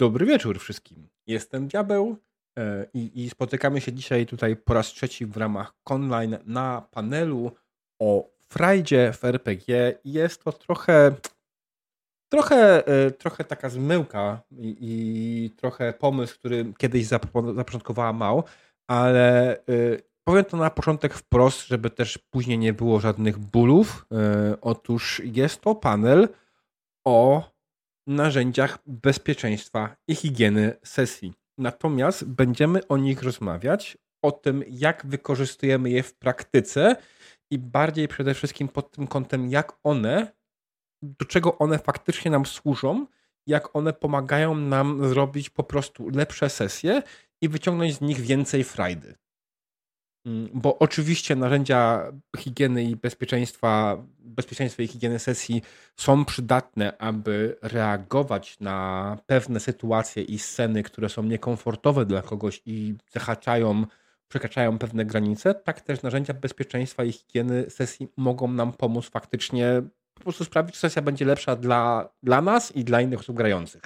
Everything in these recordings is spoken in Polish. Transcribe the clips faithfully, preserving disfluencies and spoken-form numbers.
Dobry wieczór wszystkim. Jestem Diabeł e, i, i spotykamy się dzisiaj tutaj po raz trzeci w ramach Conline na panelu o frajdzie w er pe gie. Jest to trochę trochę, e, trochę taka zmyłka i, i trochę pomysł, który kiedyś zapro- zapoczątkowała Mał, ale e, powiem to na początek wprost, żeby też później nie było żadnych bólów. E, otóż jest to panel o narzędziach bezpieczeństwa i higieny sesji. Natomiast będziemy o nich rozmawiać, o tym, jak wykorzystujemy je w praktyce i bardziej przede wszystkim pod tym kątem, jak one, do czego one faktycznie nam służą, jak one pomagają nam zrobić po prostu lepsze sesje i wyciągnąć z nich więcej frajdy. Bo oczywiście narzędzia higieny i bezpieczeństwa, bezpieczeństwa i higieny sesji są przydatne, aby reagować na pewne sytuacje i sceny, które są niekomfortowe dla kogoś i zahaczają, przekraczają pewne granice. Tak też narzędzia bezpieczeństwa i higieny sesji mogą nam pomóc faktycznie po prostu sprawić, że sesja będzie lepsza dla, dla nas i dla innych osób grających.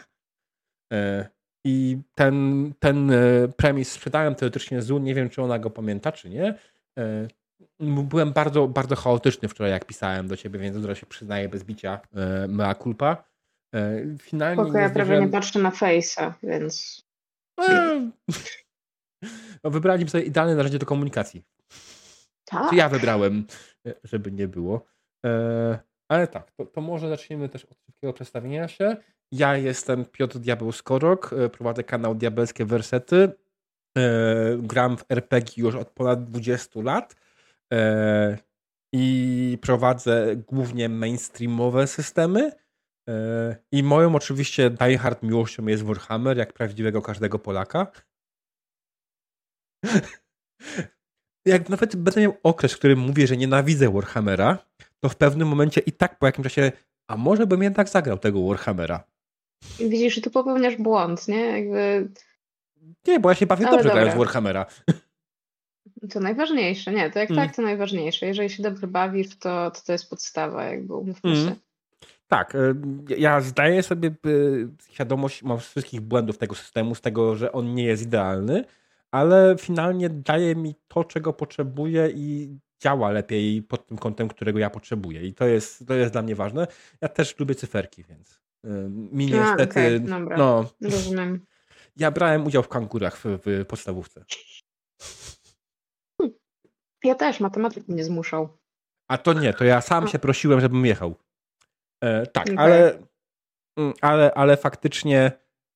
I ten, ten premis sprzedałem teoretycznie Zu, nie wiem, czy ona go pamięta, czy nie. Byłem bardzo, bardzo chaotyczny wczoraj, jak pisałem do ciebie, więc teraz się przyznaję bez bicia, mea culpa. Finalnie Spoko, ja prawie nie patrzę na Face'a, więc... No, wybraliśmy sobie idealne narzędzie do komunikacji. Tak. Czy ja wybrałem, żeby nie było. Ale tak, to, to może zaczniemy też od szybkiego przedstawienia się. Ja jestem Piotr Diabeł Skorok, prowadzę kanał Diabelskie Wersety. Gram w er pe gie już od ponad dwudziestu lat i prowadzę głównie mainstreamowe systemy. I moją oczywiście diehard miłością jest Warhammer, jak prawdziwego każdego Polaka. Jak nawet będę miał okres, w którym mówię, że nienawidzę Warhammera, to w pewnym momencie i tak po jakimś czasie, a może bym jednak zagrał tego Warhammera. Widzisz, że tu popełniasz błąd, nie? Jakby... Nie, bo ja się bawię Ale dobrze dobra. grając w Warhammera. To najważniejsze, nie, to jak Mm. tak, to najważniejsze. Jeżeli się dobrze bawisz, to to, to jest podstawa, jakby umówmy się. Mm. Tak, y, ja zdaję sobie y, świadomość, mam wszystkich błędów tego systemu, z tego, że on nie jest idealny, ale finalnie daje mi to, czego potrzebuję i działa lepiej pod tym kątem, którego ja potrzebuję. I to jest, to jest dla mnie ważne. Ja też lubię cyferki, więc y, mi niestety... A, okay, dobra. No, rozumiem. Ja brałem udział w kangurach w, w podstawówce. Ja też, matematyk mnie zmuszał. A to nie, to ja sam A. się prosiłem, żebym jechał. E, tak, Okay. ale, ale ale faktycznie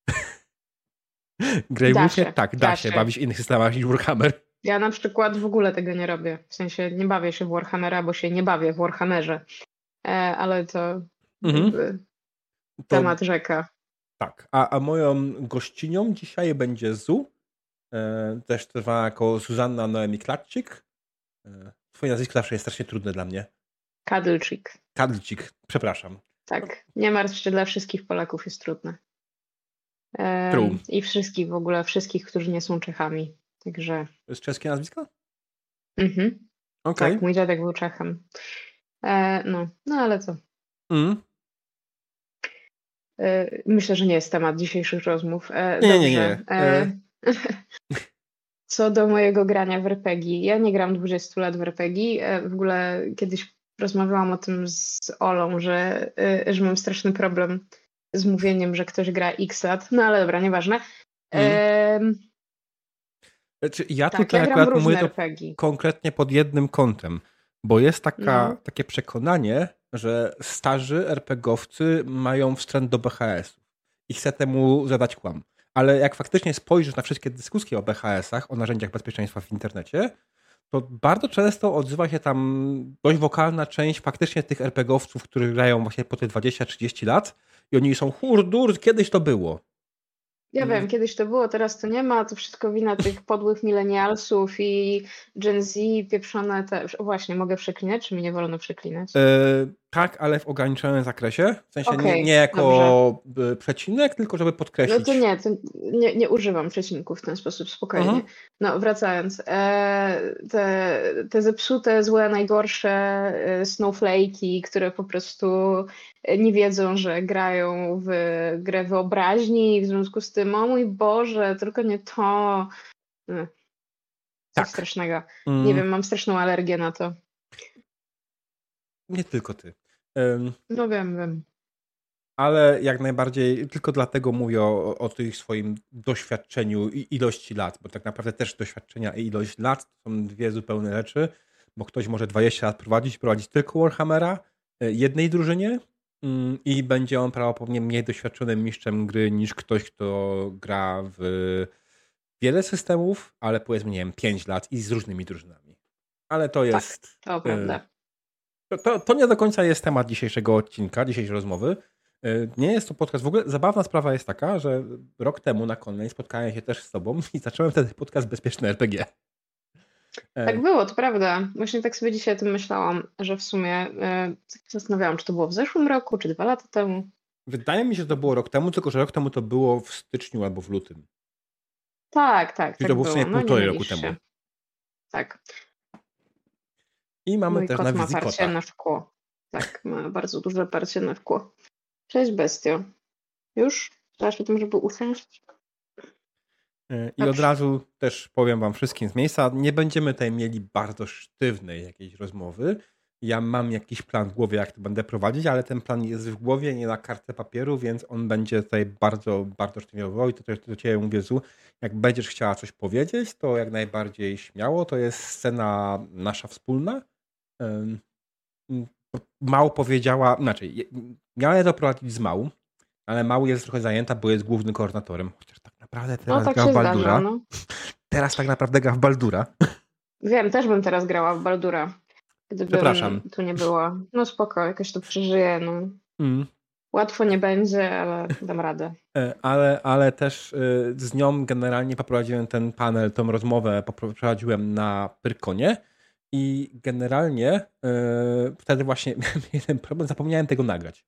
Greywolfie, tak, da, da się się bawić w innych systemach niż Warhammer. Ja na przykład w ogóle tego nie robię. W sensie nie bawię się w Warhammera, bo się nie bawię w Warhammerze. E, ale to Mhm. jakby temat To, rzeka. tak, a, a moją gościnią dzisiaj będzie Zu, e, też zwana jako Zuzanna Noemi Klatczyk. E, twoje nazwisko zawsze jest strasznie trudne dla mnie. Kadlczyk. Kadlczyk, przepraszam. Tak, nie martw się, dla wszystkich Polaków jest trudne. E, True. I wszystkich w ogóle, wszystkich, którzy nie są Czechami. Także... To jest czeskie nazwisko? Mhm. Okej. Tak, mój dziadek był Czechem. E, no, no ale co? Mm. E, myślę, że nie jest temat dzisiejszych rozmów. E, Nie, dobrze. nie, nie. E, co do mojego grania w er pe gie. Ja nie gram dwudziestu lat w er pe gie. E, w ogóle kiedyś rozmawiałam o tym z Olą, że, e, że mam straszny problem z mówieniem, że ktoś gra x lat. No ale dobra, nieważne. E, Znaczy, ja tak, tutaj ja gram akurat różne mówię to er pe gie. konkretnie pod jednym kątem, bo jest taka, No. takie przekonanie, że starzy er pe gie owcy mają wstręt do be ha esów i chcę temu zadać kłam. Ale jak faktycznie spojrzysz na wszystkie dyskusje o be ha esach, o narzędziach bezpieczeństwa w internecie, to bardzo często odzywa się tam dość wokalna część faktycznie tych er pe gie owców, którzy grają właśnie po te dwadzieścia trzydzieści lat i oni są hurdur, kiedyś to było. Ja wiem, kiedyś to było, teraz to nie ma, to wszystko wina tych podłych milenialsów i Gen Z, pieprzone te... Właśnie, mogę przeklinać, czy mi nie wolno przeklinać? E, Tak, ale w ograniczonym zakresie. W sensie nie, Okej, nie dobrze. jako y, przecinek, tylko żeby No to podkreślić. nie, to nie, nie używam przecinków w ten sposób, spokojnie. Mhm. No, wracając. E, te, te zepsute, złe, najgorsze e, snowflake'i, które po prostu nie wiedzą, że grają w grę wyobraźni i w związku z tym, o mój Boże, tylko nie to. E, Coś Tak. strasznego. Nie Mm, wiem, mam straszną alergię na to. nie tylko ty. Ym, No wiem, wiem. ale jak najbardziej, tylko dlatego mówię o, o tym swoim doświadczeniu i ilości lat, bo tak naprawdę też doświadczenia i ilość lat to są dwie zupełne rzeczy, bo ktoś może dwadzieścia lat prowadzić, prowadzić tylko Warhammera, y, jednej drużynie ym, i będzie on prawdopodobnie mniej doświadczonym mistrzem gry niż ktoś, kto gra w wiele systemów, ale powiedzmy, nie wiem, pięć lat i z różnymi drużynami. Ale to Tak, jest... to y, prawda. To, to, to nie do końca jest temat dzisiejszego odcinka, dzisiejszej rozmowy. Y, Nie jest to podcast. W ogóle zabawna sprawa jest taka, że rok temu na Conley spotkałem się też z tobą i zacząłem wtedy podcast Bezpieczne R P G. Tak E, było, to prawda. Właśnie tak sobie dzisiaj o tym myślałam, że w sumie e, tak się zastanawiałam, czy to było w zeszłym roku, czy dwa lata temu. Wydaje mi się, że to było rok temu, tylko że rok temu to było w styczniu albo w lutym. Tak, tak, Czyli to tak było w sumie było. No nie półtorej roku mylisz temu. się. Tak. I mamy Mój też kot na ma wizji parcie kota. na szkło. Tak, ma bardzo duże parcie na szkło. Cześć, bestio. Już? Zaraz o tym, żeby usiąść? E, I od Dobrze. razu też powiem wam wszystkim z miejsca, nie będziemy tutaj mieli bardzo sztywnej jakiejś rozmowy. Ja mam jakiś plan w głowie, jak to będę prowadzić, ale ten plan jest w głowie, nie na kartce papieru, więc on będzie tutaj bardzo, bardzo sztywniały. I to też do ciebie mówię, Zu, jak będziesz chciała coś powiedzieć, to jak najbardziej śmiało. To jest scena nasza wspólna. Ym, Mał powiedziała, znaczy, je- miałem to prowadzić z Mał, ale Mał jest trochę zajęta, bo jest głównym koordynatorem. Chociaż tak naprawdę No teraz tak gra w się zdarza, Baldura. no. Teraz tak naprawdę gra w Baldura. Wiem, też bym teraz grała w Baldura, gdybym Przepraszam. tu nie była. No spoko, jakoś to przeżyję, no. Mm. Łatwo nie będzie, ale dam radę. E, Ale, ale też e, z nią generalnie poprowadziłem ten panel, tą rozmowę poprowadziłem na Pyrkonie i generalnie e, wtedy właśnie miałem jeden problem, zapomniałem tego nagrać.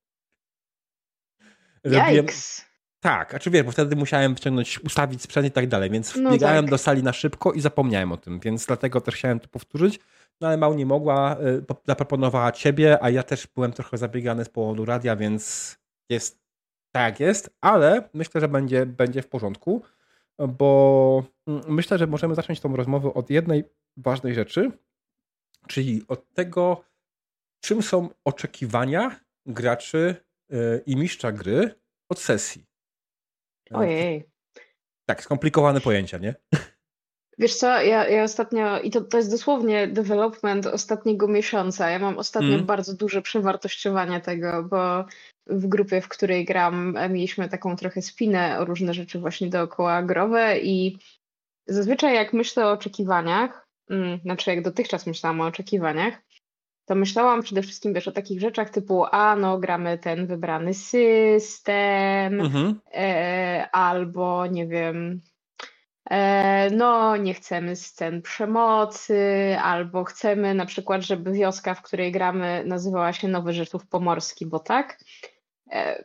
Robiłem, Jajks! tak, a czy wiesz, bo wtedy musiałem wciągnąć, ustawić sprzęt i tak dalej, więc No wbiegałem tak. do sali na szybko i zapomniałem o tym, więc dlatego też chciałem to powtórzyć. No ale Mał nie mogła, y, po- zaproponowała ciebie, a ja też byłem trochę zabiegany z powodu radia, więc jest tak jak jest, ale myślę, że będzie, będzie w porządku, bo mm, myślę, że możemy zacząć tą rozmowę od jednej ważnej rzeczy, czyli od tego, czym są oczekiwania graczy y, i mistrza gry od sesji. E, Ojej. Tak, skomplikowane pojęcia, nie? Wiesz co, ja, ja ostatnio, i to, to jest dosłownie development ostatniego miesiąca. Ja mam ostatnio Mm. bardzo duże przewartościowanie tego, bo w grupie, w której gram, e, mieliśmy taką trochę spinę o różne rzeczy właśnie dookoła growe i zazwyczaj jak myślę o oczekiwaniach, mm, znaczy jak dotychczas myślałam o oczekiwaniach, to myślałam przede wszystkim, wiesz, o takich rzeczach typu, a no, gramy ten wybrany system, Mhm. e, albo nie wiem, e, no nie chcemy scen przemocy, albo chcemy na przykład, żeby wioska, w której gramy, nazywała się Nowy Rzeszów Pomorski, bo tak. E,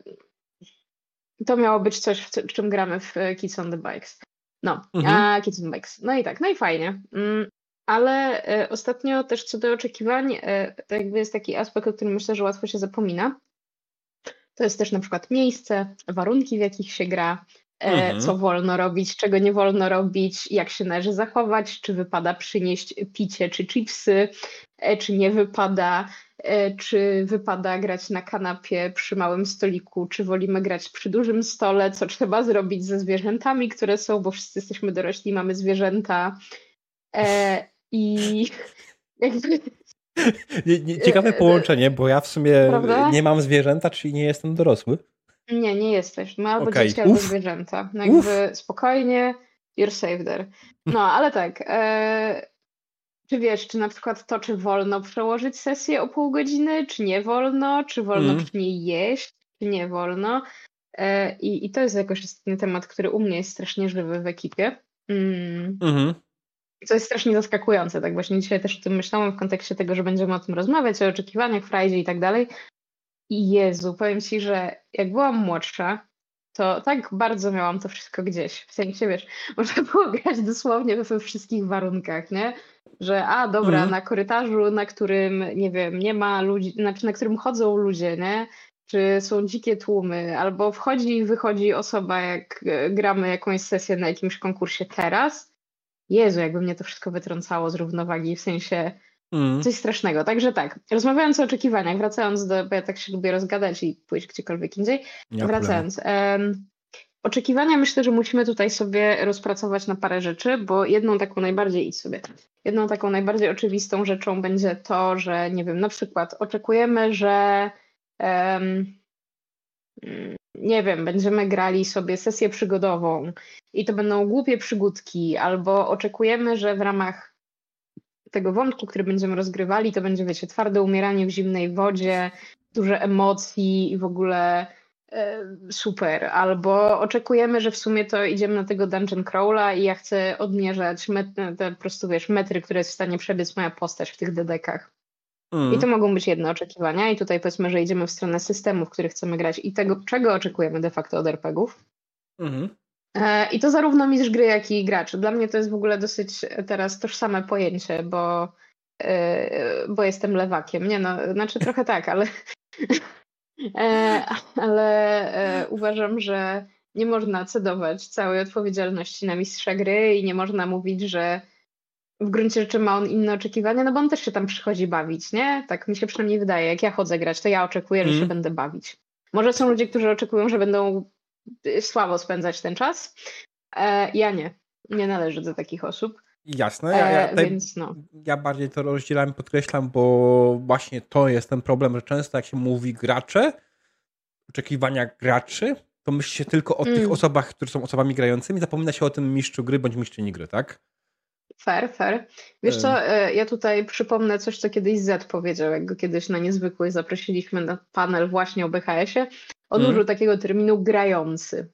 to miało być coś, w, w czym gramy w e, Kids on the Bikes. No, Mhm. a Kids on the Bikes. No i tak, no i fajnie. Mm, ale e, ostatnio też co do oczekiwań, e, to jakby jest taki aspekt, o którym myślę, że łatwo się zapomina. To jest też na przykład miejsce, warunki, w jakich się gra, e, Mhm. co wolno robić, czego nie wolno robić, jak się należy zachować, czy wypada przynieść picie czy chipsy, e, czy nie wypada, e, czy wypada grać na kanapie przy małym stoliku, czy wolimy grać przy dużym stole, co trzeba zrobić ze zwierzętami, które są, bo wszyscy jesteśmy dorośli, mamy zwierzęta. E, I jakby, Nie- nie- e, Ciekawe e, połączenie, bo ja w sumie prawda? nie mam zwierzęta, czyli nie jestem dorosły. Nie, nie jesteś. Ma albo Okej. dzieci, albo Uf, zwierzęta. No uf. jakby spokojnie, you're safe there. No, ale tak. E, czy wiesz, czy na przykład to, czy wolno przełożyć sesję o pół godziny, czy nie wolno, czy wolno Mm. przy niej jeść, czy nie wolno. E, i, I to jest jakoś ostatni temat, który u mnie jest strasznie żywy w ekipie. Mm. Mhm. co jest strasznie zaskakujące. Tak właśnie dzisiaj też o tym myślałam w kontekście tego, że będziemy o tym rozmawiać, o oczekiwaniach, frajdzie i tak dalej. I Jezu, powiem Ci, że jak byłam młodsza, to tak bardzo miałam to wszystko gdzieś. W sensie, wiesz, można było grać dosłownie we wszystkich warunkach, nie? Że a, dobra, Mm. na korytarzu, na którym, nie wiem, nie ma ludzi, znaczy na którym chodzą ludzie, nie? Czy są dzikie tłumy, albo wchodzi i wychodzi osoba, jak e, gramy jakąś sesję na jakimś konkursie teraz. Jezu, jakby mnie to wszystko wytrącało z równowagi, w sensie Mm. coś strasznego. Także tak, rozmawiając o oczekiwaniach, wracając do, bo ja tak się lubię rozgadać i pójść gdziekolwiek indziej, Nie ma wracając. em, oczekiwania myślę, że musimy tutaj sobie rozpracować na parę rzeczy, bo jedną taką najbardziej, idź sobie, jedną taką najbardziej oczywistą rzeczą będzie to, że nie wiem, na przykład oczekujemy, że em, mm, nie wiem, będziemy grali sobie sesję przygodową i to będą głupie przygódki, albo oczekujemy, że w ramach tego wątku, który będziemy rozgrywali, to będzie, wiecie, twarde umieranie w zimnej wodzie, duże emocji i w ogóle e, super. Albo oczekujemy, że w sumie to idziemy na tego dungeon crawla i ja chcę odmierzać met- te po prostu, wiesz, metry, które jest w stanie przebiec moja postać w tych dedekach. I Mm. to mogą być jedne oczekiwania i tutaj powiedzmy, że idziemy w stronę systemu, w który chcemy grać i tego, czego oczekujemy de facto od er pe gie ów. Mhm. E, I to zarówno mistrz gry, jak i gracz. Dla mnie to jest w ogóle dosyć teraz tożsame pojęcie, bo, e, bo jestem lewakiem. Nie no, znaczy trochę tak, ale, e, ale e, uważam, że nie można cedować całej odpowiedzialności na mistrza gry i nie można mówić, że w gruncie rzeczy ma on inne oczekiwania, no bo on też się tam przychodzi bawić, nie? Tak mi się przynajmniej wydaje. Jak ja chodzę grać, to ja oczekuję, że się Mm. będę bawić. Może są ludzie, którzy oczekują, że będą y, słabo spędzać ten czas. E, ja nie. Nie należę do takich osób. Jasne, ja, ja, E, tutaj, więc no. ja bardziej to rozdzielam, podkreślam, bo właśnie to jest ten problem, że często jak się mówi gracze, oczekiwania graczy, to myśli się tylko o tych Mm, osobach, które są osobami grającymi, zapomina się o tym mistrzu gry bądź mistrzyni gry, tak? fair, fair. Wiesz Ym, co, e, ja tutaj przypomnę coś, co kiedyś Z powiedział, jak go kiedyś na Niezwykłej zaprosiliśmy na panel właśnie o be ha esie. On mm, użył takiego terminu grający.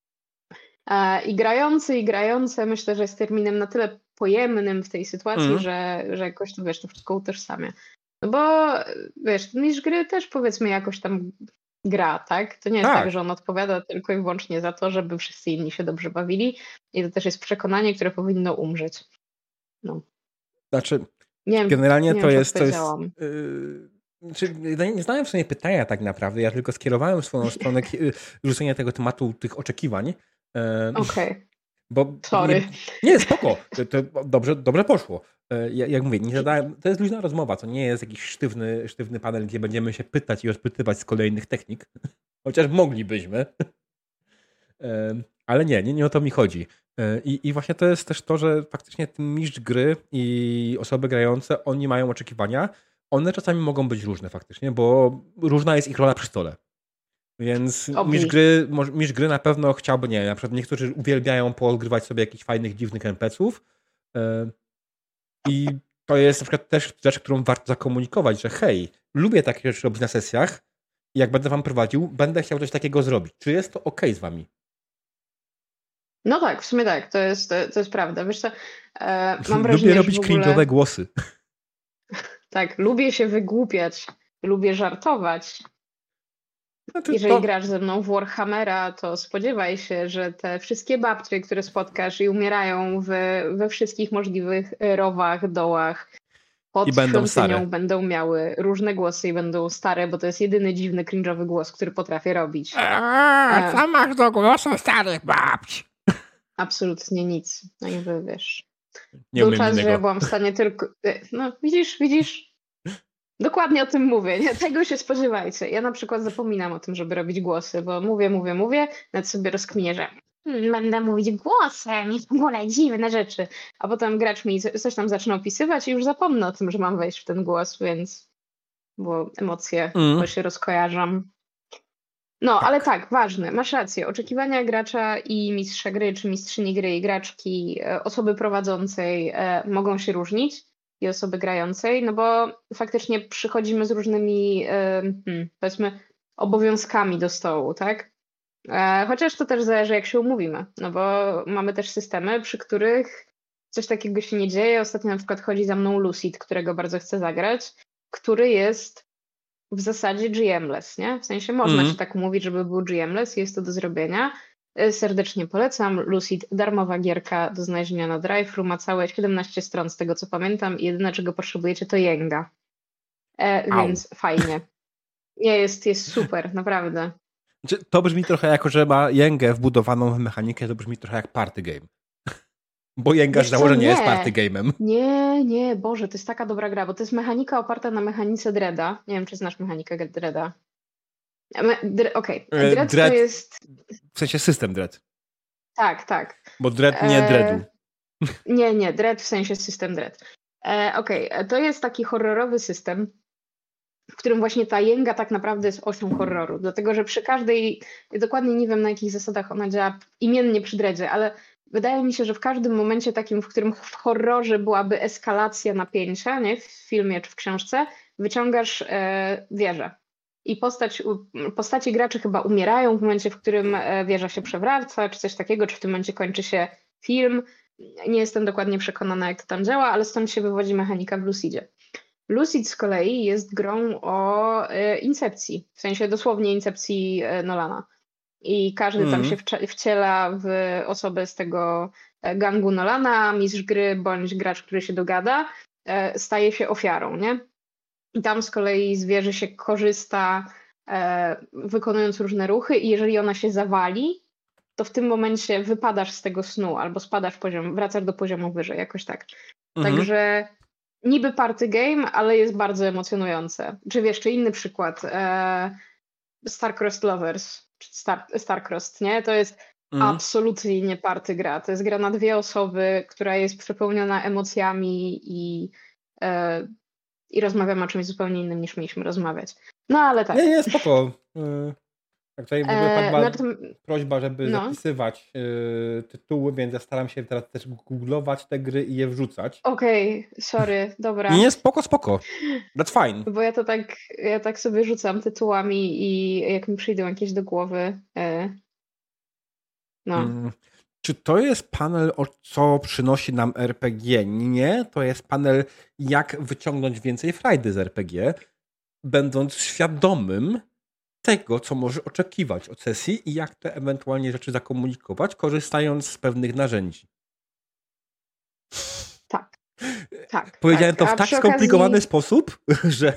E, I grający, i grające myślę, że jest terminem na tyle pojemnym w tej sytuacji, mm. że, że jakoś to wiesz, to wszystko utożsamia. No bo wiesz, ten mistrz gry też powiedzmy jakoś tam gra, tak? To nie jest tak, Tak, że on odpowiada tylko i wyłącznie za to, żeby wszyscy inni się dobrze bawili i to też jest przekonanie, które powinno umrzeć. No. znaczy Nie wiem, generalnie nie to wiem, czy jest, to jest odpowiedziałam. yy, znaczy, nie nie znałem w sumie pytania tak naprawdę, ja tylko skierowałem w swoją stronę ki- yy, rzucenia tego tematu tych oczekiwań, yy, Okej, bo sorry. nie, nie spoko, to, to dobrze, dobrze poszło. Yy, ja- Jak mówię, nie zadałem, to jest luźna rozmowa, to nie jest jakiś sztywny, sztywny panel, gdzie będziemy się pytać i odpytywać z kolejnych technik, chociaż moglibyśmy. Em, Ale nie, nie, nie o to mi chodzi. E, I, I właśnie to jest też to, że faktycznie ten mistrz gry i osoby grające, oni mają oczekiwania. One czasami mogą być różne faktycznie, bo różna jest ich rola przy stole. Więc mistrz Obvi. gry, może- mistrz gry na pewno chciałby, nie wiem, na przykład niektórzy uwielbiają poodgrywać sobie jakichś fajnych, dziwnych en pe ce ów. E, I to jest na przykład też rzecz, którą warto zakomunikować, że hej, lubię takie rzeczy robić na sesjach i jak będę wam prowadził, będę chciał coś takiego zrobić. Czy jest to okej z wami? No tak, w sumie tak, to jest, to, to jest prawda. Wiesz co, e, mam Lubię wrażenie, że robić w ogóle... cringe'owe głosy. Tak, lubię się wygłupiać, lubię żartować. Znaczy Jeżeli to, grasz ze mną w Warhammera, to spodziewaj się, że te wszystkie babcie, które spotkasz i umierają w, we wszystkich możliwych rowach, dołach, i pod będą świątynią stare. będą miały różne głosy i będą stare, bo to jest jedyny dziwny, cringe'owy głos, który potrafię robić. Eee, E, co masz do głosu starych babci? absolutnie nic. No jakby wiesz. Nie Był umiem czas, że ja innego. byłam w stanie tylko... e, No widzisz, widzisz? Dokładnie o tym mówię, nie? Tego się spodziewajcie. Ja na przykład zapominam o tym, żeby robić głosy, bo mówię, mówię, mówię, nawet sobie rozkminię, że hmm, będę mówić głosem i w ogóle dziwne rzeczy. A potem gracz mi co- coś tam zaczyna opisywać i już zapomnę o tym, że mam wejść w ten głos, więc bo emocje, Mm, bo się rozkojarzam. No, ale tak. tak, ważne, masz rację. Oczekiwania gracza i mistrza gry, czy mistrzyni gry i graczki, e, osoby prowadzącej e, mogą się różnić i osoby grającej, no bo faktycznie przychodzimy z różnymi, e, hmm, powiedzmy, obowiązkami do stołu, tak? E, chociaż to też zależy, jak się umówimy, no bo mamy też systemy, przy których coś takiego się nie dzieje. Ostatnio na przykład chodzi za mną Lucid, którego bardzo chcę zagrać, który jest w zasadzie G M-less, nie? W sensie można Mhm. się tak umówić, żeby był G M-less, jest to do zrobienia. E, Serdecznie polecam. Lucid, darmowa gierka do znalezienia na Drive-Thru, ma całe siedemnaście stron z tego co pamiętam i jedyne czego potrzebujecie to jęga. E, Au. więc fajnie. Nie, jest, jest super, naprawdę. Znaczy, to brzmi trochę jako, że ma jęgę wbudowaną w mechanikę, to brzmi trochę jak party game. Bo jęga z Wiesz co, założenia nie. jest party game'em. Nie, nie, Boże, to jest taka dobra gra, bo to jest mechanika oparta na mechanice Dreada. Nie wiem, czy znasz mechanikę Dreada. Me- Dre- Okej, E, Dread to Dread, jest... w sensie system Dread. Tak, tak. Bo Dread nie E, Dreadu. Nie, nie, Dread w sensie system Dread. E, Okej, e, to jest taki horrorowy system, w którym właśnie ta jęga tak naprawdę jest osią horroru. Dlatego, że przy każdej, ja dokładnie nie wiem na jakich zasadach ona działa imiennie przy Dreadzie, ale wydaje mi się, że w każdym momencie takim, w którym w horrorze byłaby eskalacja napięcia, nie, w filmie czy w książce, wyciągasz e, wieżę. I postać, u- postaci graczy chyba umierają w momencie, w którym e, wieża się przewraca, czy coś takiego, czy w tym momencie kończy się film. Nie jestem dokładnie przekonana, jak to tam działa, ale stąd się wywodzi mechanika w Lucidzie. Lucid z kolei jest grą o e, incepcji, w sensie dosłownie incepcji e, Nolana. I każdy tam się Mhm. wcze- wciela w osobę z tego e, gangu Nolana, mistrz gry bądź gracz, który się dogada, e, staje się ofiarą, nie? I tam z kolei z wieży się korzysta, e, wykonując różne ruchy i jeżeli ona się zawali, to w tym momencie wypadasz z tego snu albo spadasz poziom, wracasz do poziomu wyżej, jakoś tak. Mhm. Także niby party game, ale jest bardzo emocjonujące. Czy wiesz, czy inny przykład? E, Starcrossed Lovers, czy Star, Starcrossed, nie? To jest Mhm. absolutnie nie party gra. To jest gra na dwie osoby, która jest przepełniona emocjami i, e, i rozmawiamy o czymś zupełnie innym niż mieliśmy rozmawiać. No ale Nie, tak. nie, spoko. Yy, Tak tutaj w ogóle E, padła no, to, prośba, żeby no. zapisywać yy, tytuły, więc ja staram się teraz też googlować te gry i je wrzucać. Okej, sorry, Nie, dobra. nie, spoko, spoko. That's fine. Bo ja to tak, ja tak sobie rzucam tytułami i jak mi przyjdą jakieś do głowy, e, no. Mm. Czy to jest panel, o co przynosi nam R P G? Nie, to jest panel, jak wyciągnąć więcej frajdy z R P G, będąc świadomym tego, co może oczekiwać od sesji i jak te ewentualnie rzeczy zakomunikować, korzystając z pewnych narzędzi. Tak, tak, Powiedziałem tak. to A w tak przy skomplikowany okazji, sposób, że...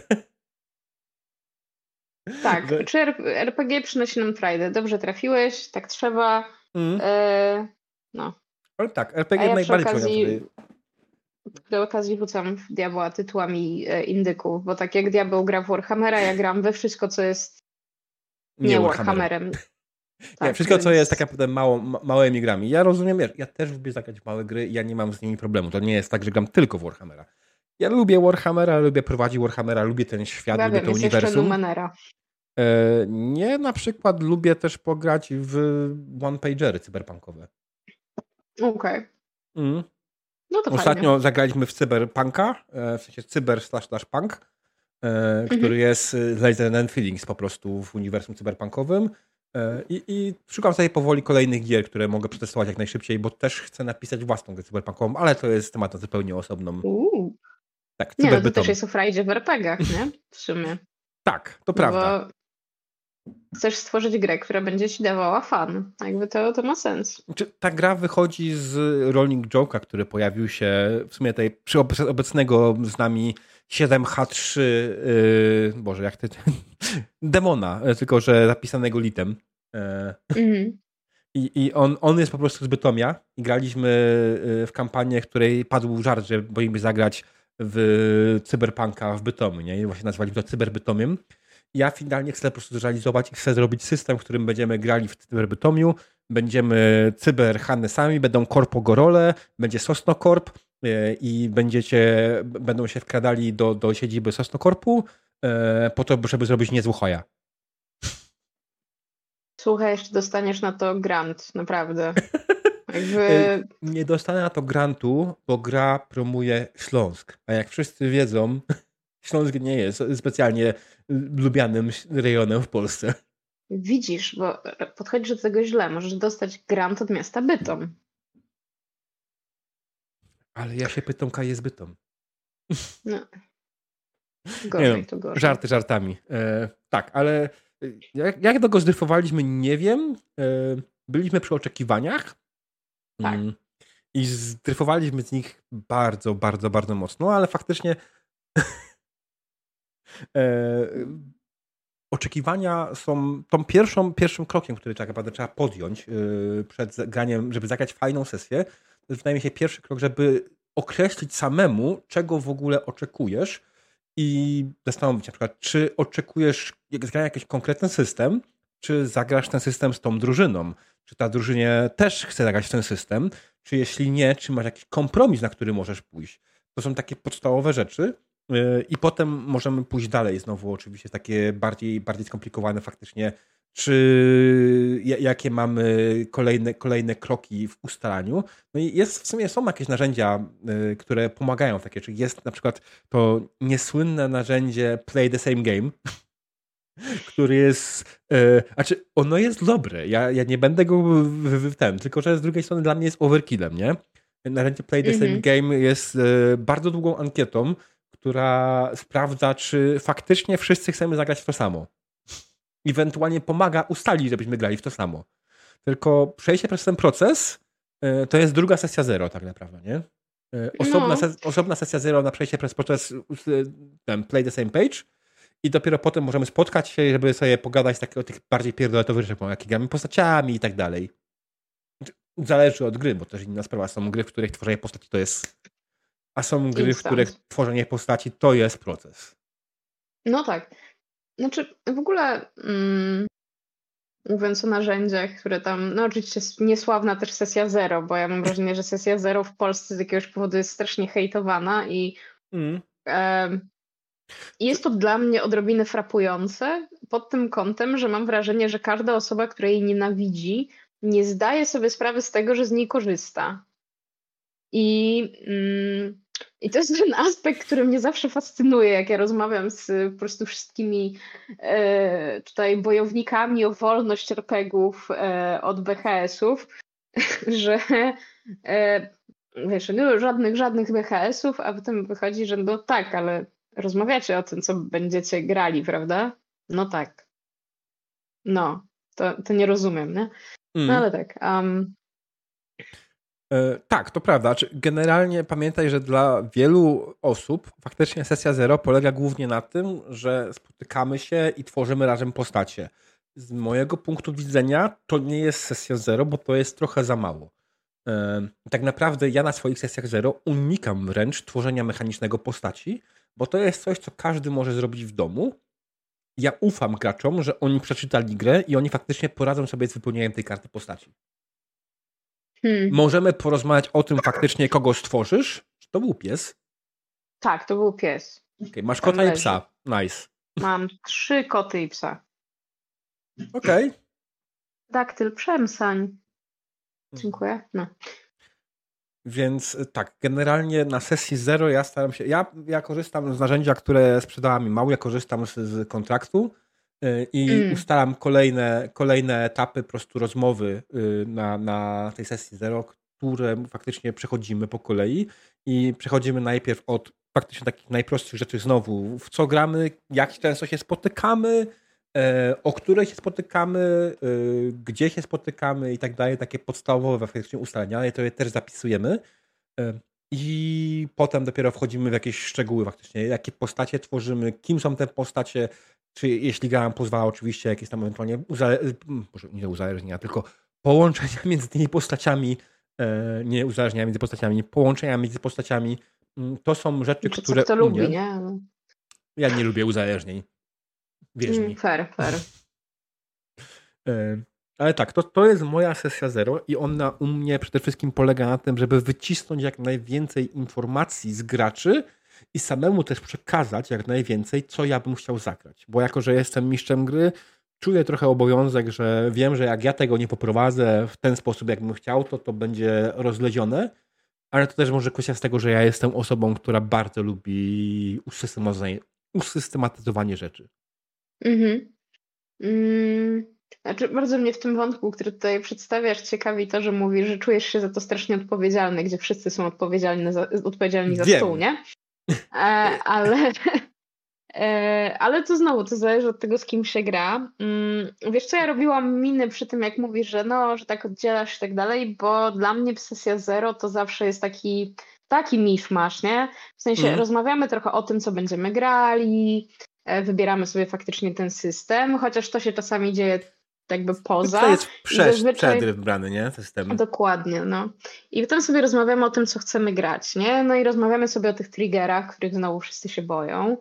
tak, że czy R P G przynosi nam frajdę? Dobrze trafiłeś, tak trzeba. mm, E, no. ale tak, A R P G ja przy najbardziej przychodzi okazji, wtedy. przy okazji rzucam w diabła tytułami e, indyków, bo tak jak diabeł gra w Warhammera, ja gram we wszystko, co jest Nie nie Warhammerem. Warhammerem. Nie, Tak, wszystko, co więc jest tak naprawdę mało, ma, małymi grami. Ja rozumiem, wiesz, ja też lubię zagrać w małe gry i ja nie mam z nimi problemu. To nie jest tak, że gram tylko w Warhammera. Ja lubię Warhammera, lubię prowadzić Warhammera, lubię ten świat, ja lubię wiem, to jest jeszcze uniwersum. Numenera. E, nie, na przykład lubię też pograć w one-pagery cyberpunkowe. Okej, Mm. no to Ostatnio fajnie. zagraliśmy w cyberpunka, e, w sensie cyber slash slash punk, e, Mhm. który jest e, Laser and Feelings po prostu w uniwersum cyberpunkowym. E, I, I szukam sobie powoli kolejnych gier, które mogę przetestować jak najszybciej, bo też chcę napisać własną grę cyberpunkową, ale to jest temat na zupełnie osobną. Uuu. Tak, Nie, no to też cyberbytom. jest o frajdzie w er pe gach, nie? W sumie. Tak, to No prawda. bo chcesz stworzyć grę, która będzie ci dawała fan. Jakby to, to ma sens. Czy ta gra wychodzi z Rolling Joke'a, który pojawił się w sumie tej przy obec- obecnego z nami siedem H trzy, yy, Boże, jak ty... demona, tylko że zapisanego litem. E, Mhm. I, i on, on jest po prostu z Bytomia i graliśmy y, w kampanię, w której padł żart, że boimy zagrać w cyberpunka w Bytomiu, nie? I właśnie nazwaliśmy to cyberbytomiem. Ja finalnie chcę po prostu zrealizować i chcę zrobić system, w którym będziemy grali w cyberbytomiu, będziemy cyberhannesami, będą korpogorole, będzie Sosnokorp y, i będziecie, będą się wkradali do, do siedziby Sosnokorpu y, po to, żeby zrobić niezłuchoja. Słuchaj, jeszcze dostaniesz na to grant, naprawdę. Jakby... Nie dostanę na to grantu, bo gra promuje Śląsk. A jak wszyscy wiedzą, Śląsk nie jest specjalnie lubianym rejonem w Polsce. Widzisz, bo podchodzisz do tego źle. Możesz dostać grant od miasta Bytom. Ale ja się pytam, kaj jest bytom. No. Gorzej, nie to gorzej. Żarty żartami. E, tak, ale jak, jak długo zdryfowaliśmy, nie wiem. E, byliśmy przy oczekiwaniach. Tak. Mm, I zdryfowaliśmy z nich bardzo, bardzo, bardzo mocno, ale faktycznie e, oczekiwania są tą pierwszą, pierwszym krokiem, który tak naprawdę trzeba podjąć e, przed graniem, żeby zagrać fajną sesję. To jest, wydaje mi się, pierwszy krok, żeby określić samemu, czego w ogóle oczekujesz i zastanowić się na przykład, czy oczekujesz zgrania jakiś konkretny system, czy zagrasz ten system z tą drużyną, czy ta drużynie też chce zagrać w ten system, czy jeśli nie, czy masz jakiś kompromis, na który możesz pójść. To są takie podstawowe rzeczy yy, i potem możemy pójść dalej. Znowu oczywiście takie bardziej, bardziej skomplikowane faktycznie, czy jakie mamy kolejne, kolejne kroki w ustalaniu. No i jest, w sumie są jakieś narzędzia, yy, które pomagają w takie rzeczy. Jest na przykład to niesłynne narzędzie Play the Same Game, który jest, yy, znaczy ono jest dobre, ja, ja nie będę go w, w, w ten, tylko że z drugiej strony dla mnie jest overkillem, nie? Narzędzie Play the Same Mhm. Game jest yy, bardzo długą ankietą, która sprawdza, czy faktycznie wszyscy chcemy zagrać w to samo. Ewentualnie pomaga ustalić, żebyśmy grali w to samo. Tylko przejście przez ten proces yy, to jest druga sesja zero tak naprawdę, nie? Yy, osobna, No. ses osobna sesja zero na przejście przez proces yy, ten Play the Same Page i dopiero potem możemy spotkać się, żeby sobie pogadać tak o tych bardziej pierdoletowych rzeczach, jak gramy postaciami i tak dalej. Zależy od gry, bo też inna sprawa. Są gry, w których tworzenie postaci to jest... A są gry, w których tworzenie postaci to jest proces. No tak. Znaczy w ogóle mm, mówiąc o narzędziach, które tam, no oczywiście niesławna też sesja zero, bo ja mam wrażenie, że sesja zero w Polsce z jakiegoś powodu jest strasznie hejtowana i mm. e, jest to dla mnie odrobinę frapujące pod tym kątem, że mam wrażenie, że każda osoba, która jej nienawidzi, nie zdaje sobie sprawy z tego, że z niej korzysta. I, mm, i to jest ten aspekt, który mnie zawsze fascynuje, jak ja rozmawiam z po prostu wszystkimi e, tutaj bojownikami o wolność er pe gów e, od be ha esów, że e, wiesz, no, żadnych, żadnych be ha esów, a potem wychodzi, że no tak, ale rozmawiacie o tym, co będziecie grali, prawda? No tak. No, to, to nie rozumiem, nie? No Mm. ale tak. Um... E, tak, to prawda. Generalnie pamiętaj, że dla wielu osób faktycznie sesja zero polega głównie na tym, że spotykamy się i tworzymy razem postacie. Z mojego punktu widzenia to nie jest sesja zero, bo to jest trochę za mało. E, tak naprawdę ja na swoich sesjach zero unikam wręcz tworzenia mechanicznego postaci, bo to jest coś, co każdy może zrobić w domu. Ja ufam graczom, że oni przeczytali grę i oni faktycznie poradzą sobie z wypełnieniem tej karty postaci. Hmm. Możemy porozmawiać o tym faktycznie, kogo stworzysz. Czy to był pies? Tak, to był pies. Okay, masz kota i psa. Nice. Mam trzy koty i psa. Okej. Okay. Daktyl Przemsań. Dziękuję. No. Więc tak, generalnie na sesji zero ja staram się, ja, ja korzystam z narzędzia, które sprzedała mi Mał, ja korzystam z, z kontraktu yy, i mm. ustalam kolejne, kolejne etapy po prostu rozmowy yy, na, na tej sesji zero, które faktycznie przechodzimy po kolei i przechodzimy najpierw od faktycznie takich najprostszych rzeczy znowu, w co gramy, jak często się spotykamy, o której się spotykamy, gdzie się spotykamy i tak dalej, takie podstawowe faktycznie ustalenia, ale to je też zapisujemy i potem dopiero wchodzimy w jakieś szczegóły faktycznie, jakie postacie tworzymy, kim są te postacie, czy jeśli gra nam pozwala oczywiście jakieś tam ewentualnie uzale- może nie uzależnienia, tylko połączenia między tymi postaciami, nie uzależnienia między postaciami, połączenia między postaciami, to są rzeczy, to które co kto lubi, nie? Ja nie lubię uzależnień. Wierz mi. Fair, fair. Ale tak, to, to jest moja sesja zero i ona u mnie przede wszystkim polega na tym, żeby wycisnąć jak najwięcej informacji z graczy i samemu też przekazać jak najwięcej, co ja bym chciał zagrać. Bo jako, że jestem mistrzem gry, czuję trochę obowiązek, że wiem, że jak ja tego nie poprowadzę w ten sposób, jakbym chciał, to to będzie rozlezione, ale to też może kwestia z tego, że ja jestem osobą, która bardzo lubi usystematyzowanie, usystematyzowanie rzeczy. Mhm. Mm, Znaczy, bardzo mnie w tym wątku, który tutaj przedstawiasz, ciekawi to, że mówisz, że czujesz się za to strasznie odpowiedzialny, gdzie wszyscy są odpowiedzialni za, odpowiedzialni za stół, Wiem. nie? E, ale, e, ale to znowu, to zależy od tego, z kim się gra. Mm, wiesz co, ja robiłam miny przy tym, jak mówisz, że no, że tak oddzielasz i tak dalej, bo dla mnie sesja zero to zawsze jest taki, taki miszmasz, nie? W sensie Mm. rozmawiamy trochę o tym, co będziemy grali, e, wybieramy sobie faktycznie ten system, chociaż to się czasami dzieje jakby To poza jest i przed, zazwyczaj przed wybrany, nie? System. dokładnie, no. I potem sobie rozmawiamy o tym, co chcemy grać, nie? No i rozmawiamy sobie o tych triggerach, których znowu wszyscy się boją.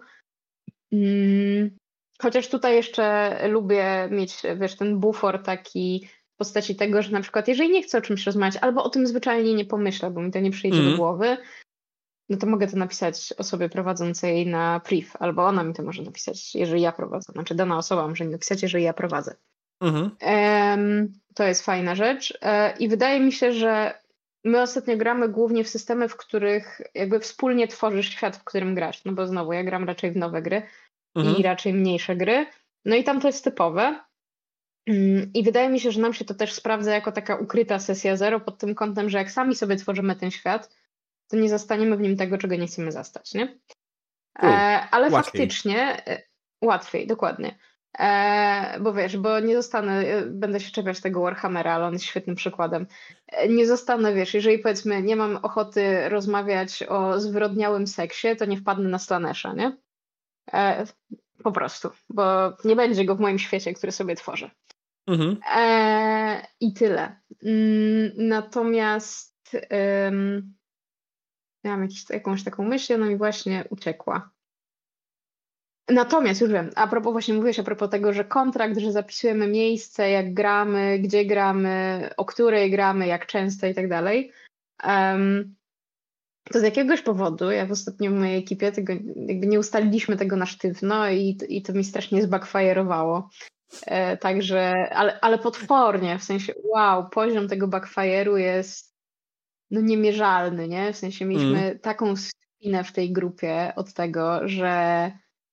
Mm, chociaż tutaj jeszcze lubię mieć, wiesz, ten bufor taki w postaci tego, że na przykład jeżeli nie chcę o czymś rozmawiać, albo o tym zwyczajnie nie pomyślę, bo mi to nie przyjdzie Mm. do głowy, no to mogę to napisać osobie prowadzącej na priv, albo ona mi to może napisać, jeżeli ja prowadzę. Znaczy dana osoba może mi napisać, jeżeli ja prowadzę. Mhm. Em, to jest fajna rzecz. E, I wydaje mi się, że my ostatnio gramy głównie w systemy, w których jakby wspólnie tworzysz świat, w którym grasz. No bo znowu, ja gram raczej w nowe gry Mhm. i raczej mniejsze gry. No i tam to jest typowe. Mm, I wydaje mi się, że nam się to też sprawdza jako taka ukryta sesja zero pod tym kątem, że jak sami sobie tworzymy ten świat, to nie zastaniemy w nim tego, czego nie chcemy zastać, nie? E, True. ale Łatwiej. faktycznie e, łatwiej, dokładnie. E, bo wiesz, bo nie zostanę, e, będę się czepiać tego Warhammera, ale on jest świetnym przykładem. E, nie zostanę, wiesz, jeżeli powiedzmy nie mam ochoty rozmawiać o zwyrodniałym seksie, to nie wpadnę na Slanesha, nie? E, po prostu, bo nie będzie go w moim świecie, który sobie tworzę. Mhm. E, I tyle. Mm, natomiast ym, miałam jakiś, jakąś taką myśl, ona mi właśnie uciekła. Natomiast już wiem, a propos właśnie mówiłeś a propos tego, że kontrakt, że zapisujemy miejsce, jak gramy, gdzie gramy, o której gramy, jak często i tak dalej. em, To z jakiegoś powodu, ja w ostatnim w mojej ekipie tego, jakby nie ustaliliśmy tego na sztywno i, i to mi strasznie zbackfire'owało. E, także, ale, ale potwornie, w sensie wow, poziom tego backfire'u jest no niemierzalny, nie? W sensie Mm. mieliśmy taką spinę w tej grupie od tego, że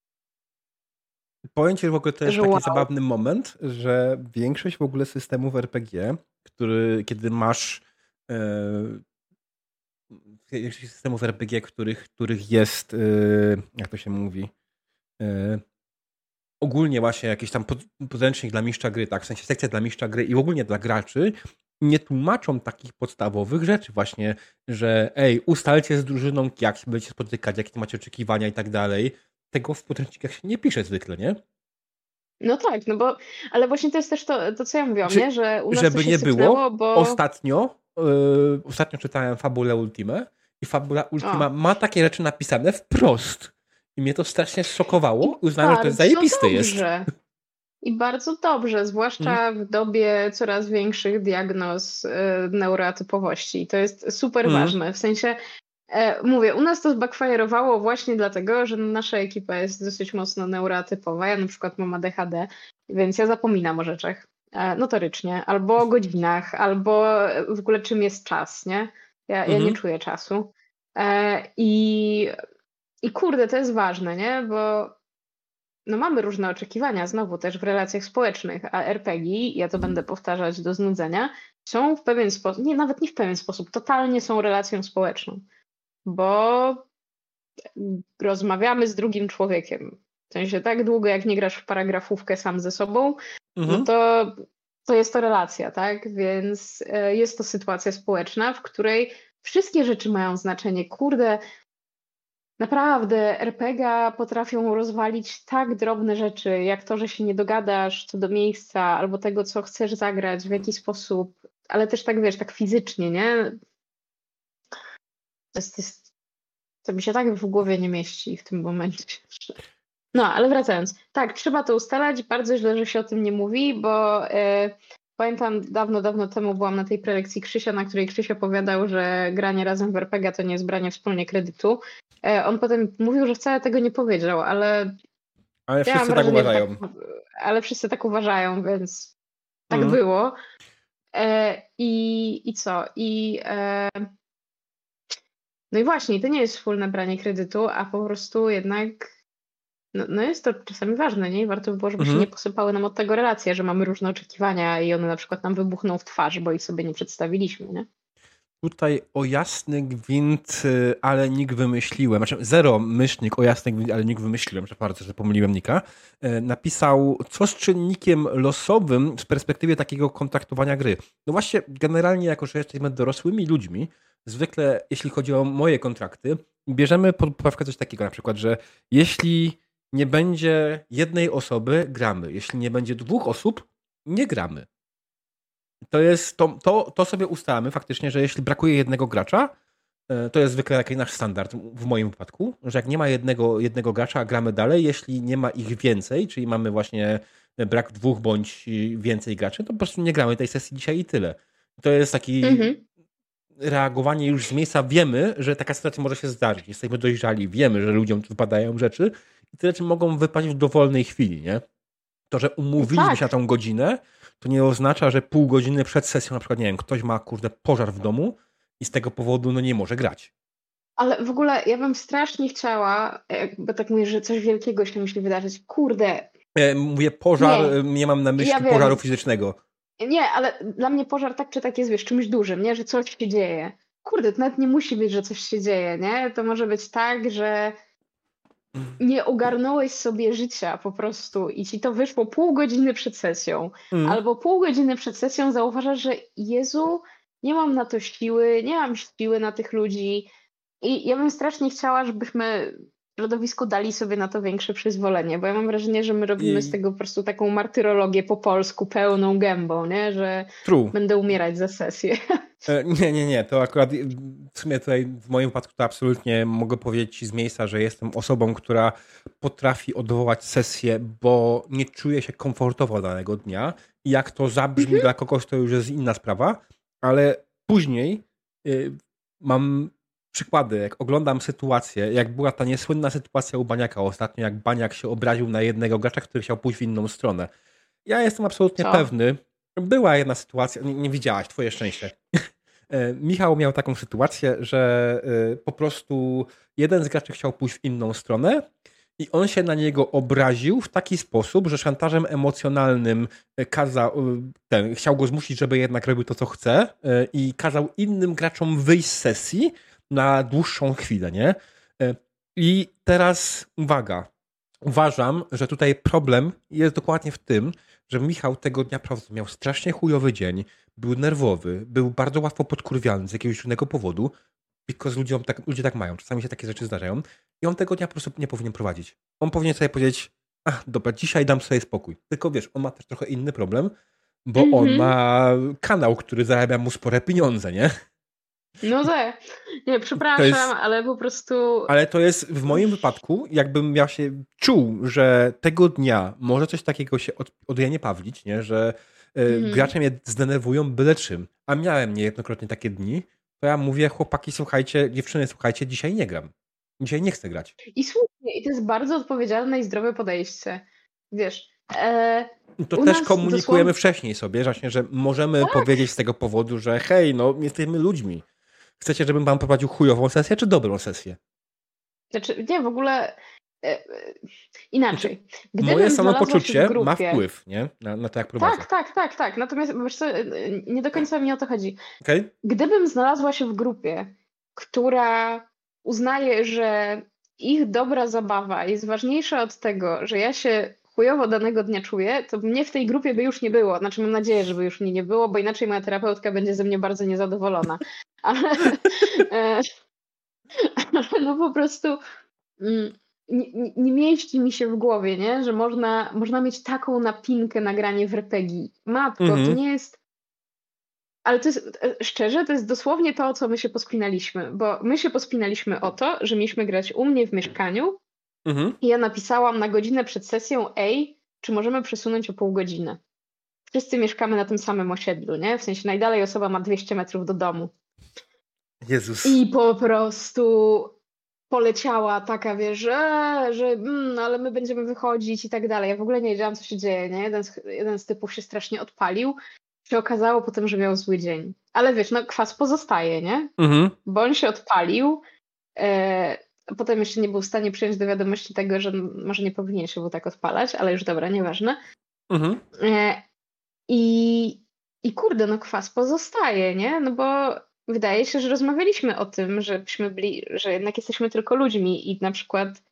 Powiem ci, że w ogóle to jest że taki wow. zabawny moment, że większość w ogóle systemów R P G, który, kiedy masz e, większość systemów R P G, których, których jest, e, jak to się mówi, e, ogólnie właśnie jakiś tam pod, podręcznik dla mistrza gry, tak, w sensie sekcja dla mistrza gry i ogólnie dla graczy, nie tłumaczą takich podstawowych rzeczy właśnie, że ej, ustalcie z drużyną, jak się będziecie spotykać, jakie macie oczekiwania i tak dalej. Tego w podręcznikach się nie pisze zwykle, nie? No tak, no bo, ale właśnie to jest też to, to co ja mówiłam, Czy, nie? Że u nas żeby to się nie sypnęło, było, bo... ostatnio yy, ostatnio czytałem Fabulę Ultimę i Fabula Ultima O. ma takie rzeczy napisane wprost. I mnie to strasznie szokowało. I Uznałem, że to jest bardzo zajebiste jest. dobrze. I bardzo dobrze, zwłaszcza Mm. w dobie coraz większych diagnoz y, neuroatypowości. To jest super Mm. ważne. W sensie, e, mówię, u nas to zbackfire'owało właśnie dlatego, że nasza ekipa jest dosyć mocno neuroatypowa. Ja na przykład mam A D H D, więc ja zapominam o rzeczach e, notorycznie, albo o godzinach, albo w ogóle czym jest czas, nie? Ja, ja Mhm. nie czuję czasu. E, i, I kurde, to jest ważne, nie? Bo no mamy różne oczekiwania, znowu też w relacjach społecznych, a R P G, ja to będę powtarzać do znudzenia, są w pewien sposób, nie, nawet nie w pewien sposób, totalnie są relacją społeczną, bo rozmawiamy z drugim człowiekiem. W sensie tak długo, jak nie grasz w paragrafówkę sam ze sobą, no Mhm. to, to jest to relacja, tak? Więc e, jest to sytuacja społeczna, w której wszystkie rzeczy mają znaczenie. Kurde, naprawdę, er pe gie potrafią rozwalić tak drobne rzeczy, jak to, że się nie dogadasz co do miejsca, albo tego, co chcesz zagrać, w jaki sposób, ale też tak, wiesz, tak fizycznie, nie? To, jest, to, jest, to mi się tak w głowie nie mieści w tym momencie. No, ale wracając. Tak, trzeba to ustalać. Bardzo źle, że się o tym nie mówi, bo e, pamiętam dawno, dawno temu byłam na tej prelekcji Krzysia, na której Krzyś opowiadał, że granie razem w er pe gie to nie jest branie wspólnie kredytu. E, on potem mówił, że wcale tego nie powiedział, ale Ale ja wszyscy mam tak wrażenie, uważają. że tak, ale wszyscy tak uważają, więc tak Mhm. było. E, i, I co? I e, no i właśnie, to nie jest wspólne branie kredytu, a po prostu jednak No, no jest to czasami ważne, nie? I warto by było, żeby się Mhm. nie posypały nam od tego relacje, że mamy różne oczekiwania i one na przykład nam wybuchną w twarz, bo ich sobie nie przedstawiliśmy, nie? Tutaj o jasny gwint, y, ale nikt wymyśliłem, znaczy zero myślnik o jasny gwint, ale nikt wymyśliłem, że bardzo, że pomyliłem Nika, y, napisał, co z czynnikiem losowym z perspektywy takiego kontraktowania gry. No właśnie, generalnie, jako że jesteśmy dorosłymi ludźmi, zwykle, jeśli chodzi o moje kontrakty, bierzemy pod poprawkę coś takiego, na przykład, że jeśli nie będzie jednej osoby, gramy. Jeśli nie będzie dwóch osób, nie gramy. To jest, to, to, to sobie ustalamy faktycznie, że jeśli brakuje jednego gracza, e, to jest zwykle taki nasz standard w moim wypadku, że jak nie ma jednego, jednego gracza, gramy dalej. Jeśli nie ma ich więcej, czyli mamy właśnie brak dwóch bądź więcej graczy, to po prostu nie gramy tej sesji dzisiaj i tyle. To jest taki Mhm. reagowanie już z miejsca. Wiemy, że taka sytuacja może się zdarzyć. Jesteśmy dojrzali, wiemy, że ludziom wypadają rzeczy i te rzeczy mogą wypaść w dowolnej chwili, nie? To, że umówiliśmy się na Tak, tą godzinę, to nie oznacza, że pół godziny przed sesją, na przykład, nie wiem, ktoś ma, kurde, pożar w domu i z tego powodu, no nie może grać. ale w ogóle ja bym strasznie chciała, bo tak mówisz, że coś wielkiego się musi wydarzyć. Kurde, E, Mówię pożar, nie, e, nie mam na ja myśli pożaru wiem. fizycznego. Nie, ale dla mnie pożar tak czy tak jest, wiesz, czymś dużym, nie? Że coś się dzieje. Kurde, to nawet nie musi być, że coś się dzieje, nie? To może być tak, że nie ogarnąłeś sobie życia po prostu i ci to wyszło pół godziny przed sesją, Mm. albo pół godziny przed sesją zauważasz, że Jezu, nie mam na to siły, nie mam siły na tych ludzi i ja bym strasznie chciała, żebyśmy w środowisku dali sobie na to większe przyzwolenie, bo ja mam wrażenie, że my robimy z I tego po prostu taką martyrologię po polsku pełną gębą, nie? Że true. będę umierać za sesję. E, Nie, nie, nie. To akurat w sumie tutaj w moim wypadku to absolutnie mogę powiedzieć ci z miejsca, że jestem osobą, która potrafi odwołać sesję, bo nie czuję się komfortowo danego dnia. I jak to zabrzmi Mhm, dla kogoś, to już jest inna sprawa, ale później y, mam przykłady, jak oglądam sytuację, jak była ta niesłynna sytuacja u Baniaka ostatnio, jak Baniak się obraził na jednego gracza, który chciał pójść w inną stronę. Ja jestem absolutnie co? pewny, była jedna sytuacja, nie, nie widziałaś, twoje szczęście. E, Michał miał taką sytuację, że e, po prostu jeden z graczy chciał pójść w inną stronę i on się na niego obraził w taki sposób, że szantażem emocjonalnym e, kazał, e, ten, chciał go zmusić, żeby jednak robił to, co chce e, i kazał innym graczom wyjść z sesji na dłuższą chwilę, nie? E, I teraz uwaga. Uważam, że tutaj problem jest dokładnie w tym, że Michał tego dnia prawda miał strasznie chujowy dzień, był nerwowy, był bardzo łatwo podkurwialny z jakiegoś innego powodu, because ludziom tak, ludzie tak mają, czasami się takie rzeczy zdarzają i on tego dnia po prostu nie powinien prowadzić. On powinien sobie powiedzieć, ach, dobra, dzisiaj dam sobie spokój. Tylko wiesz, on ma też trochę inny problem, bo on Mhm. ma kanał, który zarabia mu spore pieniądze, nie? No ze. Nie, To przepraszam, jest, ale po prostu. ale to jest w moim wypadku, jakbym ja się czuł, że tego dnia może coś takiego się od, odjanie pawlić, nie? Że y, Mhm. gracze mnie zdenerwują byle czym. A miałem niejednokrotnie takie dni, to ja mówię, chłopaki, słuchajcie, dziewczyny, słuchajcie, dzisiaj nie gram. Dzisiaj nie chcę grać. I słusznie, i to jest bardzo odpowiedzialne i zdrowe podejście. Wiesz, e, I to u też nas komunikujemy dosłownie. wcześniej sobie, właśnie, że możemy Tak. powiedzieć z tego powodu, że hej, no jesteśmy ludźmi. Chcecie, żebym wam prowadził chujową sesję, czy dobrą sesję? Znaczy, nie, w ogóle e, e, Znaczy, inaczej. moje Gdybym znalazła się w samopoczucie ma grupie. wpływ, nie? Na, na to, jak prowadzę. Tak, tak, tak, tak. Natomiast wiesz co, e, nie do końca mi o to chodzi. Okej? Okay? Gdybym znalazła się w grupie, która uznaje, że ich dobra zabawa jest ważniejsza od tego, że ja się chujowo danego dnia czuję, to mnie w tej grupie by już nie było. Znaczy mam nadzieję, żeby już mnie nie było, bo inaczej moja terapeutka będzie ze mnie bardzo niezadowolona. Ale, e, ale no po prostu mm, nie, nie, nie mieści mi się w głowie, nie? Że można, można mieć taką napinkę na granie w er pe gie. Matko, to Mhm. nie jest. Ale to jest, e, szczerze, to jest dosłownie to, o co my się pospinaliśmy, bo my się pospinaliśmy o to, że mieliśmy grać u mnie w mieszkaniu Mhm. i ja napisałam na godzinę przed sesją, ej, czy możemy przesunąć o pół godziny? Wszyscy mieszkamy na tym samym osiedlu, nie? W sensie najdalej osoba ma dwieście metrów do domu. Jezus. I po prostu poleciała taka, wiesz, że, że mm, ale my będziemy wychodzić i tak dalej. Ja w ogóle nie wiedziałam, co się dzieje, nie? Jeden z, jeden z typów się strasznie odpalił. Się okazało potem, że miał zły dzień. Ale wiesz, no kwas pozostaje, nie? Mhm. Bo on się odpalił, e, potem jeszcze nie był w stanie przyjąć do wiadomości tego, że może nie powinien się był tak odpalać, ale już dobra, nieważne. Mhm. E, I, I kurde, no kwas pozostaje, nie? No bo wydaje się, że rozmawialiśmy o tym, żebyśmy byli, że jednak jesteśmy tylko ludźmi i na przykład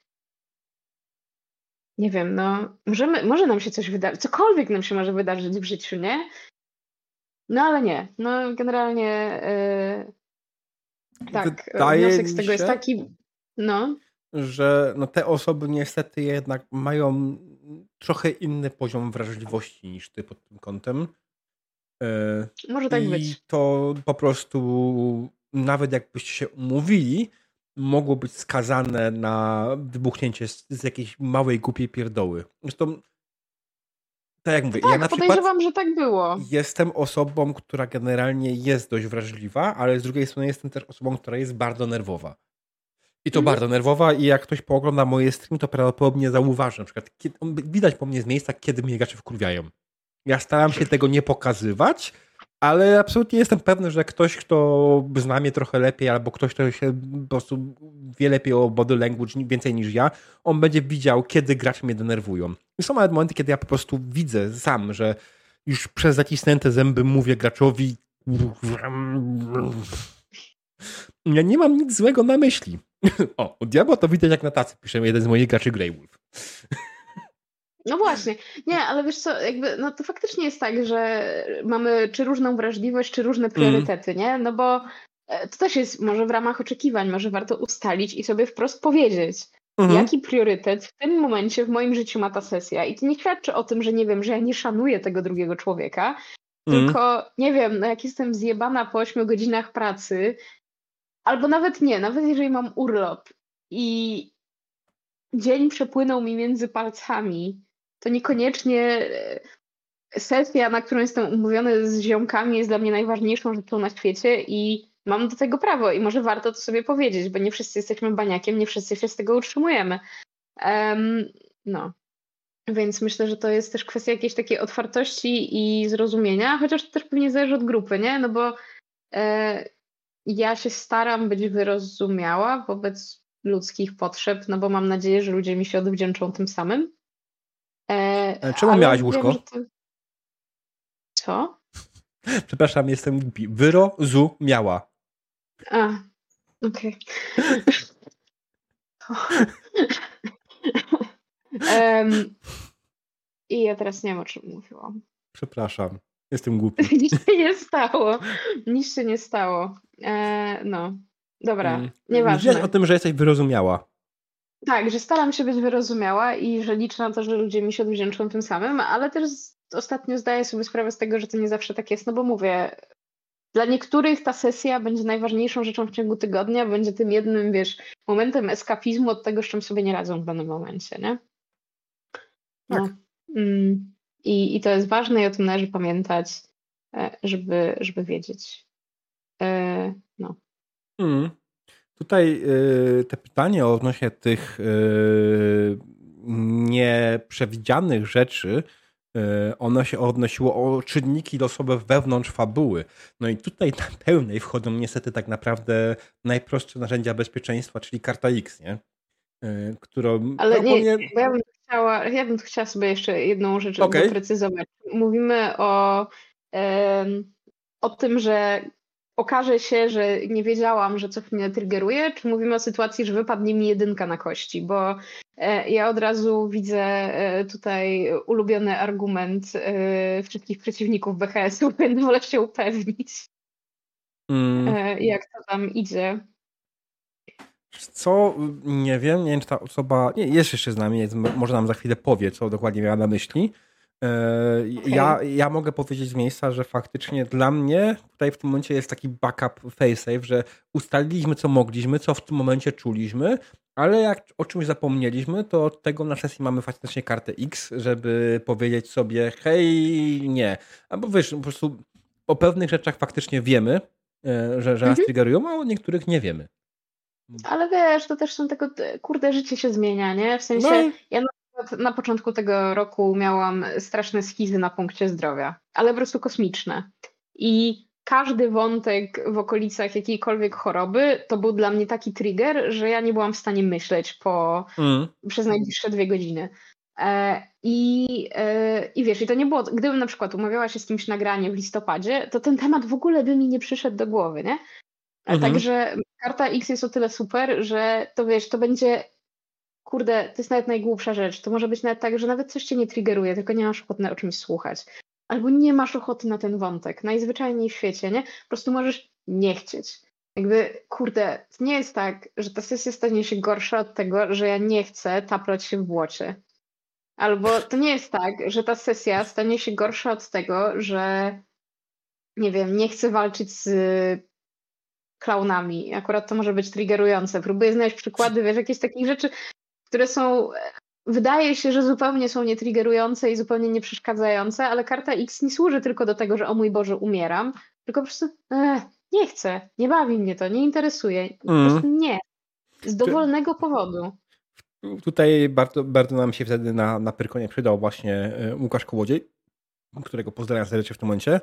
nie wiem, no możemy, może nam się coś wydarzyć, cokolwiek nam się może wydarzyć w życiu, nie? No ale nie, no generalnie yy, tak, Wydaje wniosek z mi tego jest się, taki, no. że no te osoby niestety jednak mają trochę inny poziom wrażliwości niż ty pod tym kątem. Yy, Może tak I być. to po prostu nawet jakbyście się umówili, mogło być skazane na wybuchnięcie z, z jakiejś małej, głupiej pierdoły. Zresztą, tak jak mówię, Tak, ja na przykład podejrzewam, że tak było. jestem osobą, która generalnie jest dość wrażliwa, ale z drugiej strony jestem też osobą, która jest bardzo nerwowa. I to Mhm. bardzo nerwowa i jak ktoś poogląda moje streamy, to prawdopodobnie zauważy. Na przykład kiedy, widać po mnie z miejsca, kiedy mnie gracze wkurwiają. Ja staram się tego nie pokazywać, ale absolutnie jestem pewny, że ktoś, kto zna mnie trochę lepiej, albo ktoś, kto się po prostu wie lepiej o body language więcej niż ja, on będzie widział, kiedy gracze mnie denerwują. I są nawet momenty, kiedy ja po prostu widzę sam, że już przez zacisnięte zęby mówię graczowi ja nie mam nic złego na myśli. O, u diabła to widać jak na tacy, pisze jeden z moich graczy Greywolf. No właśnie. Nie, ale wiesz co, jakby, no to faktycznie jest tak, że mamy czy różną wrażliwość, czy różne priorytety, mm. nie? No bo to też jest może w ramach oczekiwań, może warto ustalić i sobie wprost powiedzieć, mm-hmm. jaki priorytet w tym momencie w moim życiu ma ta sesja. I to nie świadczy o tym, że nie wiem, że ja nie szanuję tego drugiego człowieka, mm. tylko nie wiem, no jak jestem zjebana po ośmiu godzinach pracy, albo nawet nie, nawet jeżeli mam urlop i dzień przepłynął mi między palcami, to niekoniecznie sesja, na którą jestem umówiony z ziomkami, jest dla mnie najważniejszą rzeczą na świecie i mam do tego prawo i może warto to sobie powiedzieć, bo nie wszyscy jesteśmy baniakiem, nie wszyscy się z tego utrzymujemy. Um, no. Więc myślę, że to jest też kwestia jakiejś takiej otwartości i zrozumienia, chociaż to też pewnie zależy od grupy, nie? No bo e, ja się staram być wyrozumiała wobec ludzkich potrzeb, no bo mam nadzieję, że ludzie mi się odwdzięczą tym samym. E, Czemu miałaś łóżko? Wiem, to... Co? Przepraszam, jestem głupi. Wyrozumiała. A, okej. Okay. um, I ja teraz nie wiem, o czym mówiłam. Przepraszam, jestem głupi. Nic się nie stało. Nic się nie stało. E, no, dobra, mm. nieważne. Wiesz o tym, że jesteś wyrozumiała. Tak, że staram się być wyrozumiała i że liczę na to, że ludzie mi się odwdzięczą tym samym, ale też ostatnio zdaję sobie sprawę z tego, że to nie zawsze tak jest, no bo mówię, dla niektórych ta sesja będzie najważniejszą rzeczą w ciągu tygodnia, będzie tym jednym, wiesz, momentem eskapizmu od tego, z czym sobie nie radzą w danym momencie, nie? No. Tak. Mm. I, I to jest ważne i o tym należy pamiętać, żeby, żeby wiedzieć. E, no. Mm. Tutaj y, te pytanie odnośnie tych y, nieprzewidzianych rzeczy, y, ono się odnosiło o czynniki losowe wewnątrz fabuły. No i tutaj na pełnej wchodzą niestety tak naprawdę najprostsze narzędzia bezpieczeństwa, czyli karta X, nie? Y, którą... Ale nie, nie, bo ja bym chciała, ja bym chciała sobie jeszcze jedną rzecz okay. doprecyzować. Mówimy o, um, o tym, że okaże się, że nie wiedziałam, że coś mnie triggeruje, czy mówimy o sytuacji, że wypadnie mi jedynka na kości, bo e, ja od razu widzę e, tutaj ulubiony argument e, wszystkich przeciwników B H S-u, więc wolę się upewnić, mm. e, jak to tam idzie. Co, nie wiem, nie wiem, czy ta osoba, nie, jest jeszcze z nami, jest, może nam za chwilę powie, co dokładnie miała na myśli. Okay. Ja, ja mogę powiedzieć z miejsca, że faktycznie dla mnie tutaj w tym momencie jest taki backup fail-safe, że ustaliliśmy, co mogliśmy, co w tym momencie czuliśmy, ale jak o czymś zapomnieliśmy, to od tego na sesji mamy faktycznie kartę X, żeby powiedzieć sobie hej, nie. Albo wiesz, po prostu o pewnych rzeczach faktycznie wiemy, że, że nas mm-hmm. triggerują, a o niektórych nie wiemy. Ale wiesz, to też są tego, kurde, życie się zmienia, nie? W sensie, no. ja na, na początku tego roku miałam straszne schizy na punkcie zdrowia, ale po prostu kosmiczne. I każdy wątek w okolicach jakiejkolwiek choroby to był dla mnie taki trigger, że ja nie byłam w stanie myśleć po, mm. przez najbliższe dwie godziny. E, i, e, I wiesz, i to nie było, gdybym na przykład umawiała się z kimś na granie w listopadzie, to ten temat w ogóle by mi nie przyszedł do głowy, nie? Mm-hmm. Także karta X jest o tyle super, że to wiesz, to będzie, kurde, to jest nawet najgłupsza rzecz. To może być nawet tak, że nawet coś cię nie triggeruje, tylko nie masz ochoty o czymś słuchać. Albo nie masz ochoty na ten wątek. Najzwyczajniej w świecie, nie? Po prostu możesz nie chcieć. Jakby, kurde, to nie jest tak, że ta sesja stanie się gorsza od tego, że ja nie chcę taplać się w błocie. Albo to nie jest tak, że ta sesja stanie się gorsza od tego, że nie wiem, nie chcę walczyć z klaunami. Akurat to może być triggerujące. Próbuję znaleźć przykłady, wiesz, jakieś takich rzeczy, które są, wydaje się, że zupełnie są nietriggerujące i zupełnie nie przeszkadzające, ale karta X nie służy tylko do tego, że o mój Boże, umieram, tylko po prostu eh, nie chcę, nie bawi mnie to, nie interesuje. Po mm. prostu nie. Z dowolnego Czy... powodu. Tutaj bardzo, bardzo nam się wtedy na, na Pyrkonie przydał właśnie Łukasz Kołodziej, którego pozdrawiam serdecznie w tym momencie.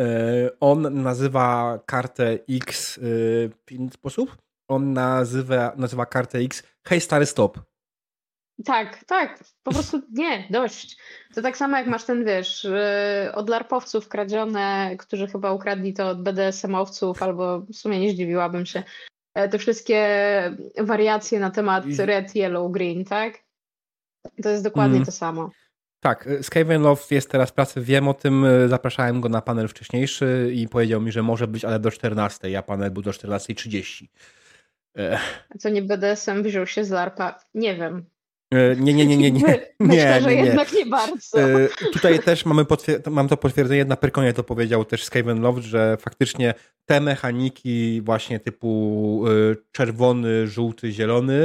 On nazywa kartę X w inny sposób. On nazywa, nazywa kartę X hej stary stop. Tak, tak. Po prostu nie, dość. To tak samo jak masz ten, wiesz, od larpowców kradzione, którzy chyba ukradli to od B D S M-owców, albo w sumie nie zdziwiłabym się. Te wszystkie wariacje na temat red, yellow, green, tak? To jest dokładnie mm. to samo. Tak, Skaven Love jest teraz w pracy, wiem o tym, zapraszałem go na panel wcześniejszy i powiedział mi, że może być, ale do czternastej, a panel był do czternastej trzydzieści. A co, nie B D S M wziął się z larpa? Nie wiem. Nie, nie, nie, nie, nie. Myślę, nie, że nie, nie. jednak nie bardzo. Tutaj też mamy potwier- mam to potwierdzenie, na Pyrkonie to powiedział też Skaven Love, że faktycznie te mechaniki właśnie typu czerwony, żółty, zielony,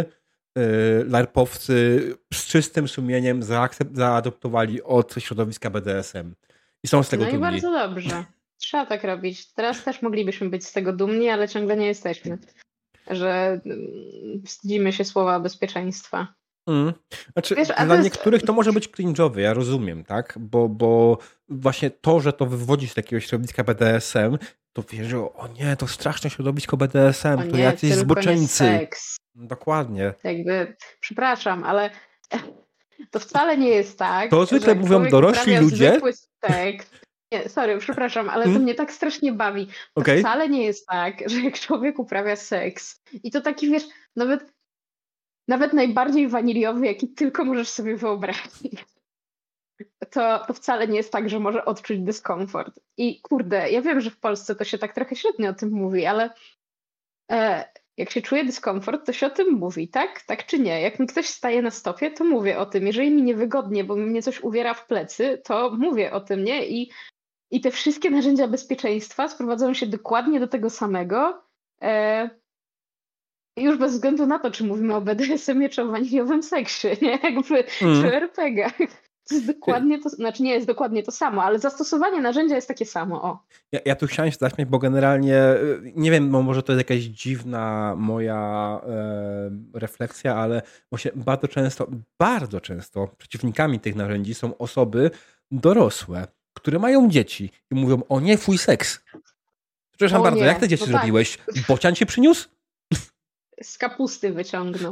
larpowcy z czystym sumieniem zaakcept- zaadoptowali od środowiska B D S M. I są z tego no dumni. No i bardzo dobrze. Trzeba tak robić. Teraz też moglibyśmy być z tego dumni, ale ciągle nie jesteśmy. Że wstydzimy się słowa bezpieczeństwa. Mm. Znaczy, Wiesz, dla jest... niektórych to może być cringe'owy, ja rozumiem, tak? Bo, bo właśnie to, że to wywodzi z takiego środowiska B D S M, to wiesz, że o nie, to straszne środowisko B D S M, o to nie, jacyś zboczeńcy. Seks. Dokładnie. Jakby, przepraszam, ale to wcale nie jest tak. To zwykle mówią dorośli ludzie. Seks. Nie, sorry, przepraszam, ale hmm? to mnie tak strasznie bawi. To okay. wcale nie jest tak, że jak człowiek uprawia seks i to taki, wiesz, nawet Nawet najbardziej waniliowy, jaki tylko możesz sobie wyobrazić. To, to wcale nie jest tak, że może odczuć dyskomfort. I kurde, ja wiem, że w Polsce to się tak trochę średnio o tym mówi, ale e, jak się czuje dyskomfort, to się o tym mówi, tak? Tak czy nie? Jak mi ktoś staje na stopie, to mówię o tym. Jeżeli mi niewygodnie, bo mnie coś uwiera w plecy, to mówię o tym, nie? I, i te wszystkie narzędzia bezpieczeństwa sprowadzają się dokładnie do tego samego. E, Już bez względu na to, czy mówimy o B D S M-ie, czy o waniliowym seksie, nie? Jakby, mm. czy o er pe gach. To jest dokładnie to, znaczy nie jest dokładnie to samo, ale zastosowanie narzędzia jest takie samo, o. Ja, ja tu chciałem się zaśmiać, bo generalnie, nie wiem, może to jest jakaś dziwna moja e, refleksja, ale właśnie bardzo często, bardzo często przeciwnikami tych narzędzi są osoby dorosłe, które mają dzieci i mówią, o nie, fuj seks. Przepraszam o bardzo, nie. Jak te dzieci no zrobiłeś? Tak. Bocian cię przyniósł? Z kapusty wyciągnął.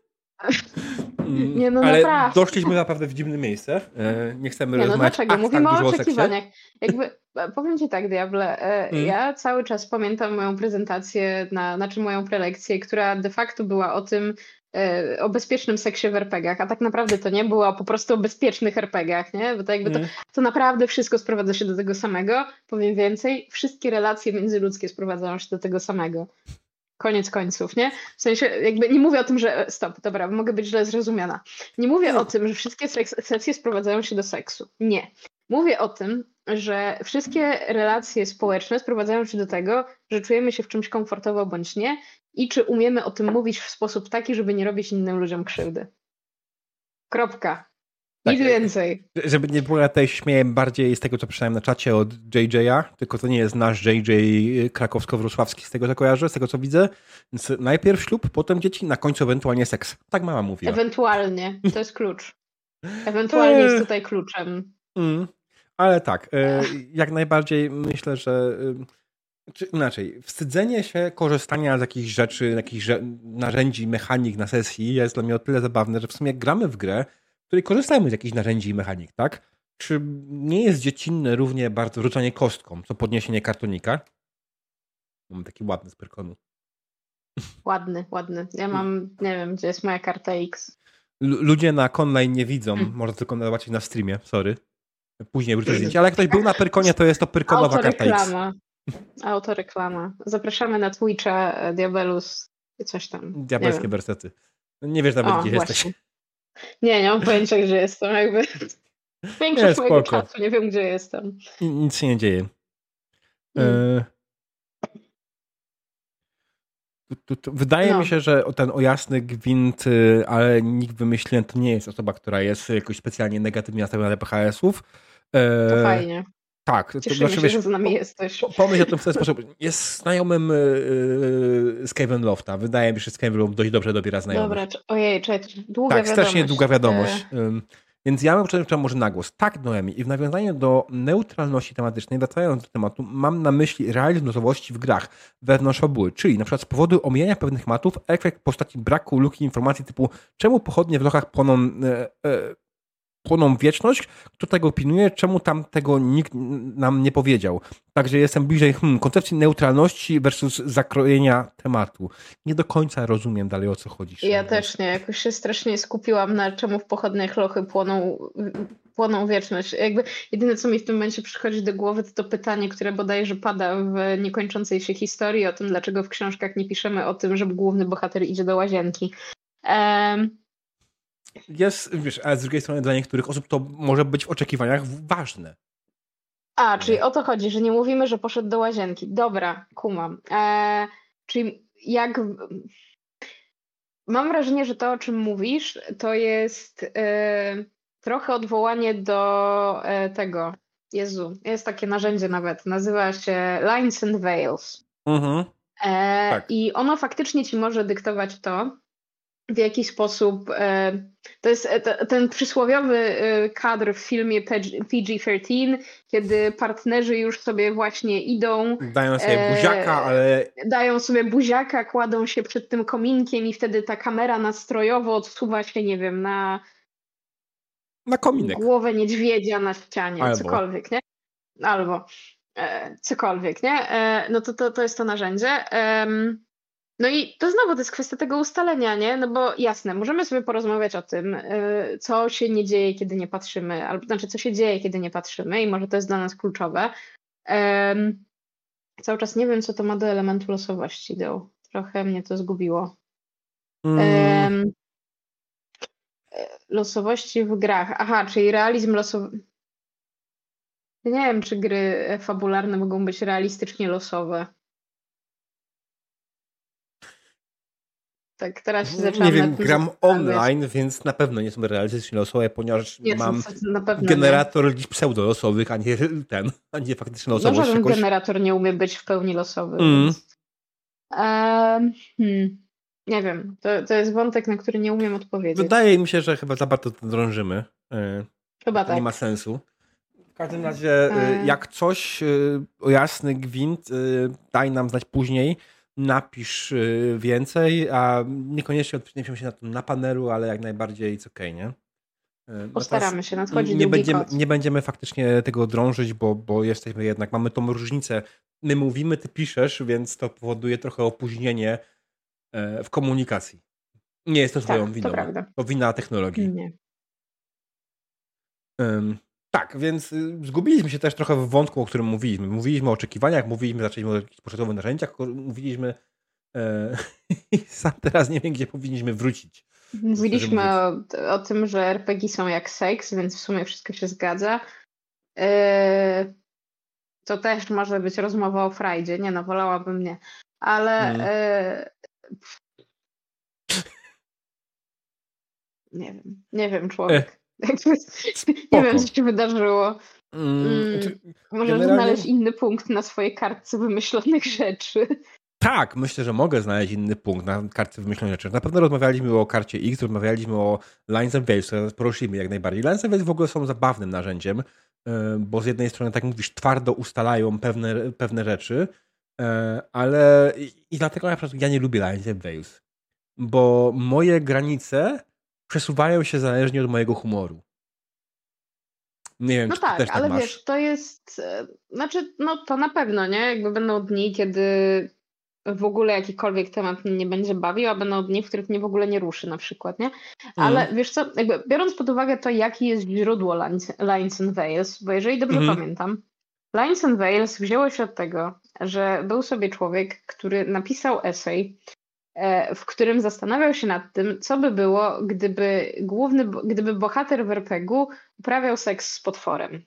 Nie, no ale naprawdę. doszliśmy naprawdę w dziwne miejsce. Nie chcemy nie, no rozmawiać dlaczego? Mówimy o oczekiwaniach. O Jakby, powiem ci tak, Diable, mm. ja cały czas pamiętam moją prezentację, na, znaczy moją prelekcję, która de facto była o tym, o bezpiecznym seksie w er pe gach, a tak naprawdę to nie było po prostu o bezpiecznych er pe gach, nie? Bo to jakby to, to naprawdę wszystko sprowadza się do tego samego. Powiem więcej, wszystkie relacje międzyludzkie sprowadzają się do tego samego. Koniec końców, nie? W sensie, jakby nie mówię o tym, że... Stop, dobra, mogę być źle zrozumiana. Nie mówię no. o tym, że wszystkie sesje sprowadzają się do seksu. Nie. Mówię o tym, że wszystkie relacje społeczne sprowadzają się do tego, że czujemy się w czymś komfortowo bądź nie i czy umiemy o tym mówić w sposób taki, żeby nie robić innym ludziom krzywdy. Kropka. Nic tak, więcej. Żeby nie było, ja tutaj śmieję bardziej z tego, co przeczytałem na czacie od J J a, tylko to nie jest nasz J J krakowsko-wrocławski, z tego co kojarzę, z tego co widzę. Więc najpierw ślub, potem dzieci, na końcu ewentualnie seks. Tak mama mówiła. Ewentualnie, to jest klucz. Ewentualnie jest tutaj kluczem. Mm, ale tak, jak najbardziej myślę, że Czy inaczej, wstydzenie się korzystania z jakichś rzeczy, jakichś narzędzi, mechanik na sesji jest dla mnie o tyle zabawne, że w sumie gramy w grę, w której korzystamy z jakichś narzędzi i mechanik, tak? Czy nie jest dziecinne równie bardzo rzucanie kostką, co podniesienie kartonika? Mam taki ładny z Pyrkonu. Ładny, ładny. Ja mam, nie wiem, gdzie jest moja karta X. L- ludzie na online nie widzą, hmm. można tylko zobaczyć na streamie, sorry. Później wrócę zdjęcie, ale jak ktoś był na Pyrkonie, to jest to Pyrkonowa karta X. Autoreklama. Zapraszamy na Twitcha Diabelus i coś tam. Diabelskie wersety. Nie wiesz nawet, o, gdzie właśnie. jesteś. Nie, nie mam pojęcia, gdzie jestem. Jakby. Większość nie, mojego czatu, nie wiem, gdzie jestem. Nic się nie dzieje. Hmm. E... Tu, tu, tu. Wydaje no. mi się, że ten ojasny gwint, ale nikt wymyślił, to nie jest osoba, która jest jakoś specjalnie negatywnie nastawiona do P H S-ów. E... To fajnie. Tak. Cieszymy to, znaczy, się, wiesz, że z nami jesteś. Pomyśl o tym w ten sposób. Jest znajomym yy, Skaven Lofta. Wydaje mi się, że Skaven Loft dość dobrze dobiera znajomych. Dobra, ojej, czekaj, długa tak, wiadomość. Tak, strasznie długa wiadomość. Yy. Więc ja bym przeczytał może na głos. Tak, Noemi. I w nawiązaniu do neutralności tematycznej, wracając do tematu, mam na myśli realizm losowości w grach wewnątrz fabuły. Czyli na przykład z powodu omijania pewnych tematów, efekt w postaci braku luki informacji typu czemu pochodnie w lochach płoną... Yy, yy, płoną wieczność, kto tego pilnuje, czemu tam tego nikt nam nie powiedział. Także jestem bliżej hmm, koncepcji neutralności versus zakrojenia tematu. Nie do końca rozumiem dalej, o co chodzi. Ja też nie. Jakoś się strasznie skupiłam na czemu w pochodnych lochy płoną, płoną wieczność. Jakby jedyne, co mi w tym momencie przychodzi do głowy, to to pytanie, które bodajże pada w niekończącej się historii o tym, dlaczego w książkach nie piszemy o tym, że główny bohater idzie do łazienki. Um, Jest, wiesz, ale z drugiej strony dla niektórych osób to może być w oczekiwaniach ważne. A, czyli o to chodzi, że nie mówimy, że poszedł do łazienki. Dobra, kumam. Eee, czyli jak... Mam wrażenie, że to, o czym mówisz, to jest e, trochę odwołanie do e, tego. Jezu, jest takie narzędzie nawet. Nazywa się Lines and Veils. Mhm. E, tak. I ono faktycznie ci może dyktować to, w jaki sposób to jest ten przysłowiowy kadr w filmie P G trzynaście, kiedy partnerzy już sobie właśnie idą. Dają sobie buziaka, ale... Dają sobie buziaka, kładą się przed tym kominkiem i wtedy ta kamera nastrojowo odsuwa się, nie wiem, na na kominek. Głowę niedźwiedzia na ścianie, Albo. cokolwiek, nie? Albo e, cokolwiek, nie? E, no to, to, to jest to narzędzie. E, No i to znowu to jest kwestia tego ustalenia, nie? No bo jasne, możemy sobie porozmawiać o tym, co się nie dzieje, kiedy nie patrzymy, albo znaczy co się dzieje, kiedy nie patrzymy i może to jest dla nas kluczowe. Um, cały czas nie wiem, co to ma do elementu losowości, do. Trochę mnie to zgubiło. Mm. Um, losowości w grach. Aha, czyli realizm losowy. Nie wiem, czy gry fabularne mogą być realistycznie losowe. Tak, teraz się zaczęłam... Nie wiem, gram online, więc na pewno nie są realistycznie losowe, ponieważ nie, mam na pewno generator liczb pseudolosowych, a nie ten, a nie faktycznie losowość. No, żaden jakoś... generator nie umie być w pełni losowy. Mm. Więc... Um, hmm. Nie wiem, to, to jest wątek, na który nie umiem odpowiedzieć. Wydaje mi się, że chyba za bardzo to drążymy. Chyba to tak. nie ma sensu. W każdym razie, jak coś o jasny gwint, daj nam znać później, napisz więcej, a niekoniecznie odpniemy się na tym na panelu, ale jak najbardziej it's okej, nie? Postaramy się, nadchodzi nie długi będziemy, kot. nie będziemy faktycznie tego drążyć, bo, bo jesteśmy jednak, mamy tą różnicę. My mówimy, ty piszesz, więc to powoduje trochę opóźnienie w komunikacji. Nie jest to twoją tak, winą. To, prawda. to wina technologii. Nie. Um, tak, więc zgubiliśmy się też trochę w wątku, o którym mówiliśmy. Mówiliśmy o oczekiwaniach, mówiliśmy, zaczęliśmy o jakichś początkowych narzędziach, mówiliśmy e, i sam teraz nie wiem, gdzie powinniśmy wrócić. Mówiliśmy o, o tym, że er pe gie są jak seks, więc w sumie wszystko się zgadza. E, to też może być rozmowa o frajdzie. Nie no, wolałabym nie. Ale hmm. e, nie wiem, nie wiem, człowiek. E. Nie wiem, co się wydarzyło. Mm, znaczy, Możesz generalnie... znaleźć inny punkt na swojej kartce wymyślonych rzeczy. Tak, myślę, że mogę znaleźć inny punkt na kartce wymyślonych rzeczy. Na pewno rozmawialiśmy o karcie X, rozmawialiśmy o Lines and Veils, które poruszymy jak najbardziej. Lines and Veils w ogóle są zabawnym narzędziem, bo z jednej strony, tak mówisz, twardo ustalają pewne, pewne rzeczy, E, ale i, i dlatego na przykład ja nie lubię Lines and Veils, bo moje granice przesuwają się zależnie od mojego humoru. Nie wiem, No czy ty tak, też tak ale masz. wiesz, to jest, e, znaczy, no to na pewno, nie? Jakby będą dni, kiedy w ogóle jakikolwiek temat mnie nie będzie bawił, a będą dni, w których mnie w ogóle nie ruszy na przykład, nie? Mhm. Ale wiesz co, jakby biorąc pod uwagę to, jakie jest źródło Lines, Lines and Veils, bo jeżeli dobrze Mhm. pamiętam, Lines and Veils wzięło się od tego, że był sobie człowiek, który napisał esej, e, w którym zastanawiał się nad tym, co by było, gdyby główny, bo- gdyby bohater w er pe gie u uprawiał seks z potworem.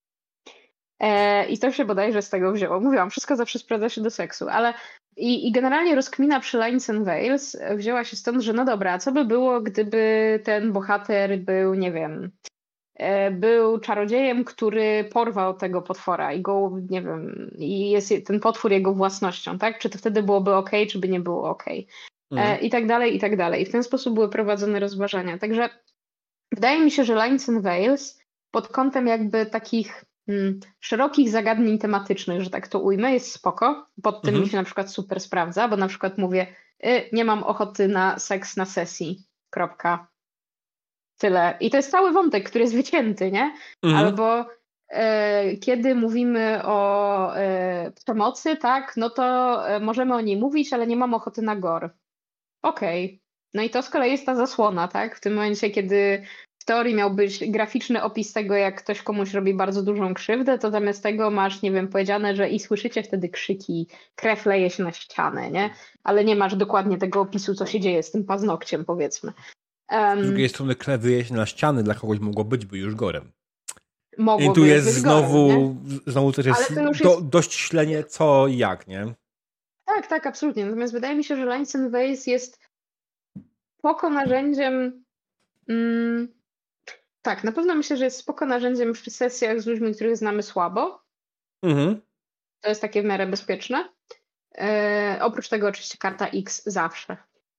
E, I to się bodajże z tego wzięło. Mówiłam, wszystko zawsze sprawdza się do seksu, ale i, i generalnie rozkmina przy Lines and Veils wzięła się stąd, że no dobra, a co by było, gdyby ten bohater był, nie wiem, e, był czarodziejem, który porwał tego potwora i go, nie wiem, i jest ten potwór jego własnością, tak? Czy to wtedy byłoby ok, czy by nie było ok? Mhm. E, I tak dalej, i tak dalej. I w ten sposób były prowadzone rozważania. Także wydaje mi się, że Lines and Veils pod kątem jakby takich mm, szerokich zagadnień tematycznych, że tak to ujmę, jest spoko. Pod tym mi Mhm. się na przykład super sprawdza, bo na przykład mówię, y, nie mam ochoty na seks na sesji. Kropka. Tyle. I to jest cały wątek, który jest wycięty, nie? Mhm. Albo e, kiedy mówimy o e, przemocy, tak, no to e, możemy o niej mówić, ale nie mam ochoty na gore. Okej. Okay. No i to z kolei jest ta zasłona, tak? W tym momencie, kiedy w teorii miał być graficzny opis tego, jak ktoś komuś robi bardzo dużą krzywdę, to zamiast tego masz, nie wiem, powiedziane, że i słyszycie wtedy krzyki, krew leje się na ścianę, nie? Ale nie masz dokładnie tego opisu, co się dzieje z tym paznokciem, powiedzmy. Z drugiej Um, strony krew wyje się na ściany, dla kogoś mogło być by już gorem. I tu mogłoby już jest być gorem, nie? znowu, znowu też Ale jest to już do, jest... dość ślenie co i jak, nie? Tak, tak, absolutnie. Natomiast wydaje mi się, że Lines and Veils jest spoko narzędziem... Mm, tak, na pewno myślę, że jest spoko narzędziem w sesjach z ludźmi, których znamy słabo. Mhm. To jest takie w miarę bezpieczne. E, oprócz tego oczywiście karta X zawsze.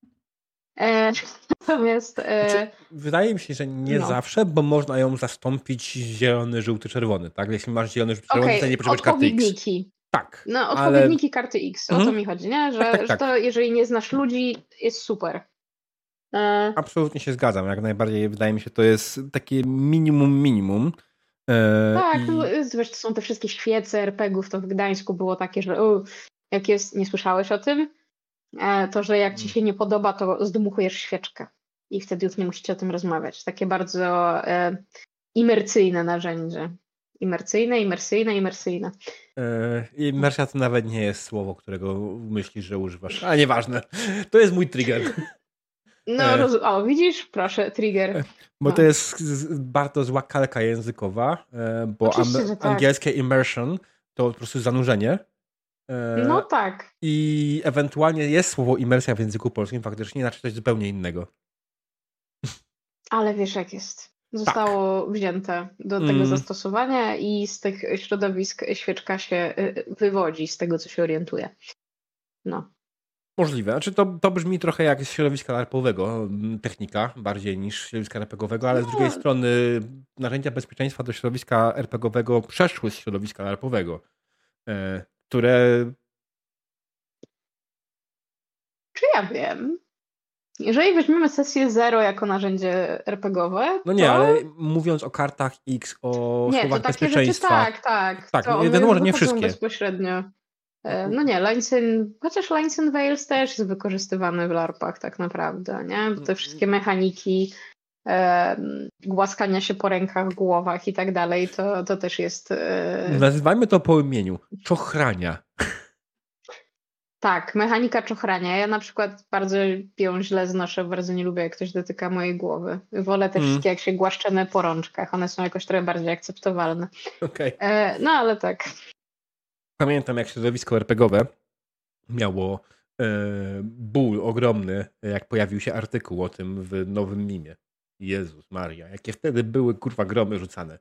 E, natomiast Znaczy, e, wydaje mi się, że nie no. zawsze, bo można ją zastąpić zielony, żółty, czerwony, tak? Jeśli masz zielony, żółty, czerwony, to Okej, nie okay, potrzebujesz karty X. odpowiedniki. Tak, No, ale... odpowiedniki karty X, o to Mhm. mi chodzi, nie? Tak, Że, tak, że to tak. jeżeli nie znasz ludzi, jest super. E, Absolutnie się zgadzam. Jak najbardziej wydaje mi się, to jest takie minimum minimum. E, tak, no, I wiesz, to są te wszystkie świece er pe gie ów, to w Gdańsku było takie, że u, jak jest, nie słyszałeś o tym? E, to, że jak ci się nie podoba, to zdmuchujesz świeczkę i wtedy już nie musicie o tym rozmawiać. Takie bardzo e, imersyjne narzędzie. Imersyjne, imersyjne, imersyjne. e, imersja to nawet nie jest słowo, którego myślisz, że używasz. Ale nieważne. To jest mój trigger. No, E, roz... o, widzisz? Proszę, trigger. e, bo to No. jest z- bardzo zła kalka językowa, e, bo am, Oczywiście, że tak. angielskie immersion to po prostu zanurzenie. No E, tak. I ewentualnie jest słowo imersja w języku polskim faktycznie, inaczej coś zupełnie innego. Ale wiesz, jak jest. Tak. Zostało wzięte do tego Mm, zastosowania i z tych środowisk świeczka się y, wywodzi, z tego, co się orientuje. No. możliwe. Znaczy to, to brzmi trochę jak z środowiska larpowego mm, technika, bardziej niż środowiska er pe gie owego, ale z drugiej No, strony narzędzia bezpieczeństwa do środowiska er pe gie owego przeszły z środowiska larpowego, e, które... czy ja wiem? Jeżeli weźmiemy sesję zero jako narzędzie er pe gie owe, No nie, to ale mówiąc o kartach X, o nie, to słowach takie rzeczy bezpieczeństwa, tak, tak. tak, To nie, one już wiadomo, że nie wychodzą wszystkie. bezpośrednio. E, No nie, Lines in, chociaż Lines in Veils też jest wykorzystywany w larpach tak naprawdę, nie? Bo te wszystkie mechaniki e, głaskania się po rękach, głowach i tak dalej, to, to też jest... E, Nazywajmy to po imieniu. Czochrania. tak, mechanika czochrania. Ja na przykład bardzo ją źle znoszę, bardzo nie lubię, jak ktoś dotyka mojej głowy. Wolę te Mm, wszystkie, jak się głaszczemy po rączkach. One są jakoś trochę bardziej akceptowalne. okej. E, no ale tak. Pamiętam, jak środowisko er pe gie owe miało e, ból ogromny, jak pojawił się artykuł o tym w nowym mimie. Jezus Maria, jakie wtedy były kurwa gromy rzucane.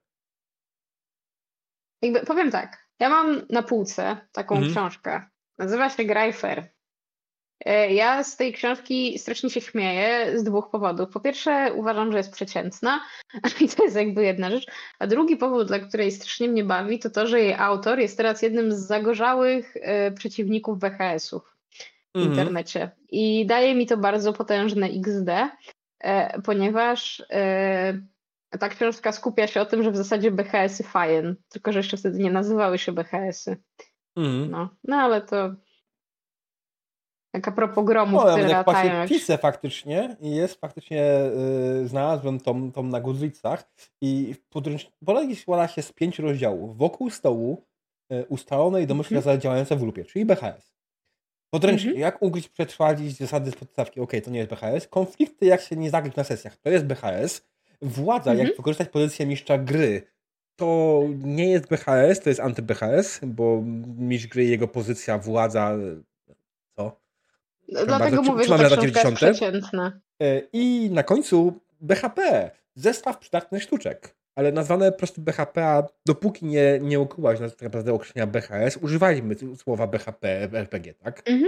Jakby, powiem tak, ja mam na półce taką Mhm. książkę. Nazywa się Graj Fair. Ja z tej książki strasznie się śmieję z dwóch powodów. Po pierwsze, uważam, że jest przeciętna i to jest jakby jedna rzecz. A drugi powód, dla której strasznie mnie bawi, to to, że jej autor jest teraz jednym z zagorzałych e, przeciwników B H S-ów w Mhm. internecie. I daje mi to bardzo potężne iks de, e, ponieważ e, ta książka skupia się o tym, że w zasadzie B H S-y fajen, tylko że jeszcze wtedy nie nazywały się B H S-y. Mhm. No, no ale to tak a propos gromów, No, które nawet jak właśnie latają jak... piszę faktycznie i jest faktycznie, y, znalazłem tą, tą na Goodreadsach i w podręcz... Podręcznik składa się z pięciu rozdziałów. Wokół stołu y, ustalonej domyślnie Mhm. zasady działające w lupie, czyli B H S. Podręcznik, Mhm. jak ugryźć, przetrwalić zasady z podstawki, ok, to nie jest B H S. Konflikty, jak się nie zagrać na sesjach, to jest B H S. Władza, Mhm. jak wykorzystać pozycję mistrza gry, to nie jest B H S, to jest anty-B H S, bo mistrz gry, jego pozycja, władza, co? No, Trzymam, bardzo, dlatego mówię, że trzymam ta lata książka jest dziewięćdziesiąte. przeciętna. I na końcu B H P, zestaw przydatnych sztuczek. Ale nazwane po prostu B H P, a dopóki nie, nie ukułaś na tak naprawdę określenia B H S, używajmy słowa B H P w R P G, tak? Mhm.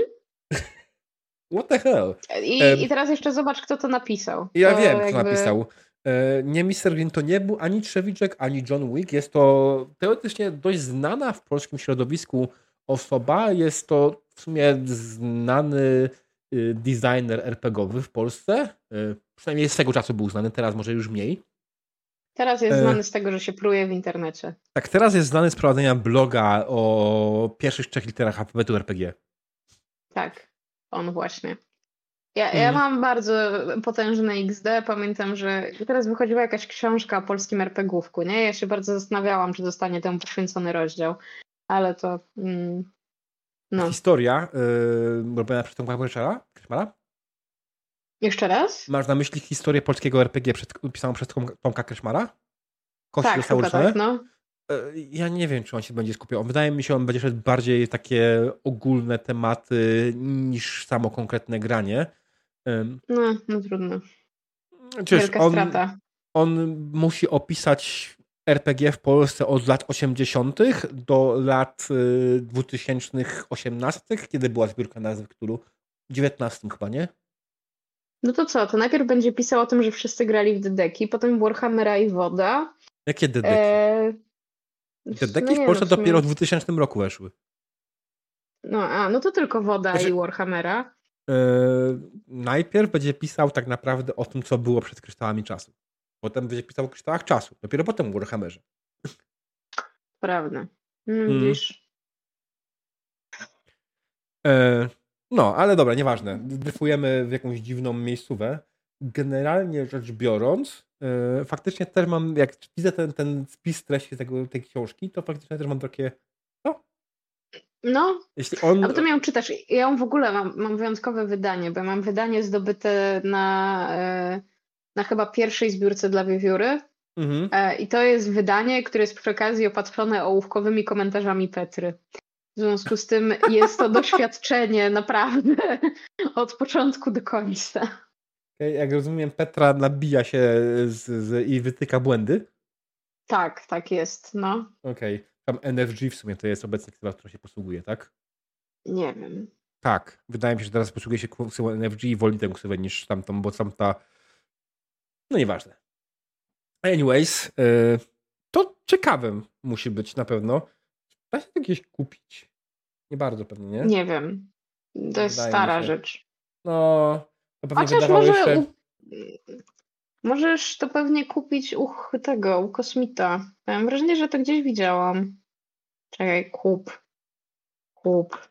What the hell? I, I teraz jeszcze zobacz, kto to napisał. Ja To wiem, kto jakby... napisał. E, Nie mister Green to nie był ani Trzewiczek, ani John Wick. Jest to teoretycznie dość znana w polskim środowisku osoba. Jest to w sumie znany y, designer er pe gie owy w Polsce. E, Przynajmniej z tego czasu był znany, teraz może już mniej. Teraz jest E, znany z tego, że się pruje w internecie. Tak, teraz jest znany z prowadzenia bloga o pierwszych trzech literach alfabetu er pe gie. Tak, on właśnie. Ja, ja Mm. mam bardzo potężne iks de. Pamiętam, że teraz wychodziła jakaś książka o polskim er pe gie ówku, nie? Ja się bardzo zastanawiałam, czy dostanie temu poświęcony rozdział, ale to... Mm, no. Historia yy, robiona przez Tomka Kreszmara? Jeszcze raz? Masz na myśli historię polskiego er pe gie przed, pisaną przez Tomka Kreszmara? Kości Tak, zostały chyba uczone? tak, no. Ja nie wiem, czy on się będzie skupiał. Wydaje mi się, on będzie szedł bardziej takie ogólne tematy niż samo konkretne granie. No, no trudno. Czyż Wielka on, strata. on musi opisać er pe gie w Polsce od lat osiemdziesiątych do lat dwa tysiące osiemnastych, kiedy była zbiórka nazw Cthulhu. dziewiętnastym chyba, nie? No to co, to najpierw będzie pisał o tym, że wszyscy grali w Dedeki, potem Warhammera i Woda. Jakie dedeki? Eee, Dedeki no w nie, Polsce no w sumie... dopiero w dwutysięcznym roku weszły. No, a, no to tylko Woda Znaczy, i Warhammera. Yy, najpierw będzie pisał tak naprawdę o tym, co było przed kryształami czasu. Potem będzie pisał o kryształach czasu. Dopiero potem o Warhammerze. Prawda. Mm, Mm. Widzisz? Yy, no, ale dobra, nieważne. Dryfujemy w jakąś dziwną miejscówę. Generalnie rzecz biorąc, yy, faktycznie też mam, jak widzę ten, ten spis treści tego, tej książki, to faktycznie też mam takie, no, No, jeśli on... a potem ją czytasz. Ja ją w ogóle mam, mam wyjątkowe wydanie, bo ja mam wydanie zdobyte na, e, na chyba pierwszej zbiórce dla Wiewióry. Mhm. E, I to jest wydanie, które jest przy okazji opatrzone ołówkowymi komentarzami Petry. W związku z tym jest to doświadczenie naprawdę od początku do końca. Jak rozumiem, Petra nabija się z, z, i wytyka błędy. Tak, tak jest, no. Okej. Okay. Tam en ef ge w sumie to jest obecnie ksywka, która się posługuje, tak? Nie wiem. Tak. Wydaje mi się, że teraz posługuje się ksywą en ef ge i woli tę ksywę niż tamtą, bo tamta... No nieważne. Anyways, yy, to ciekawym musi być na pewno. Da się to gdzieś kupić? Nie bardzo pewnie, nie? Nie wiem. To jest Wydaje stara mi się. rzecz. No, to pewnie Chociaż wydawało może jeszcze... u... możesz to pewnie kupić u tego, u Kosmita. Mam wrażenie, że to gdzieś widziałam. Czekaj, kup. Kup.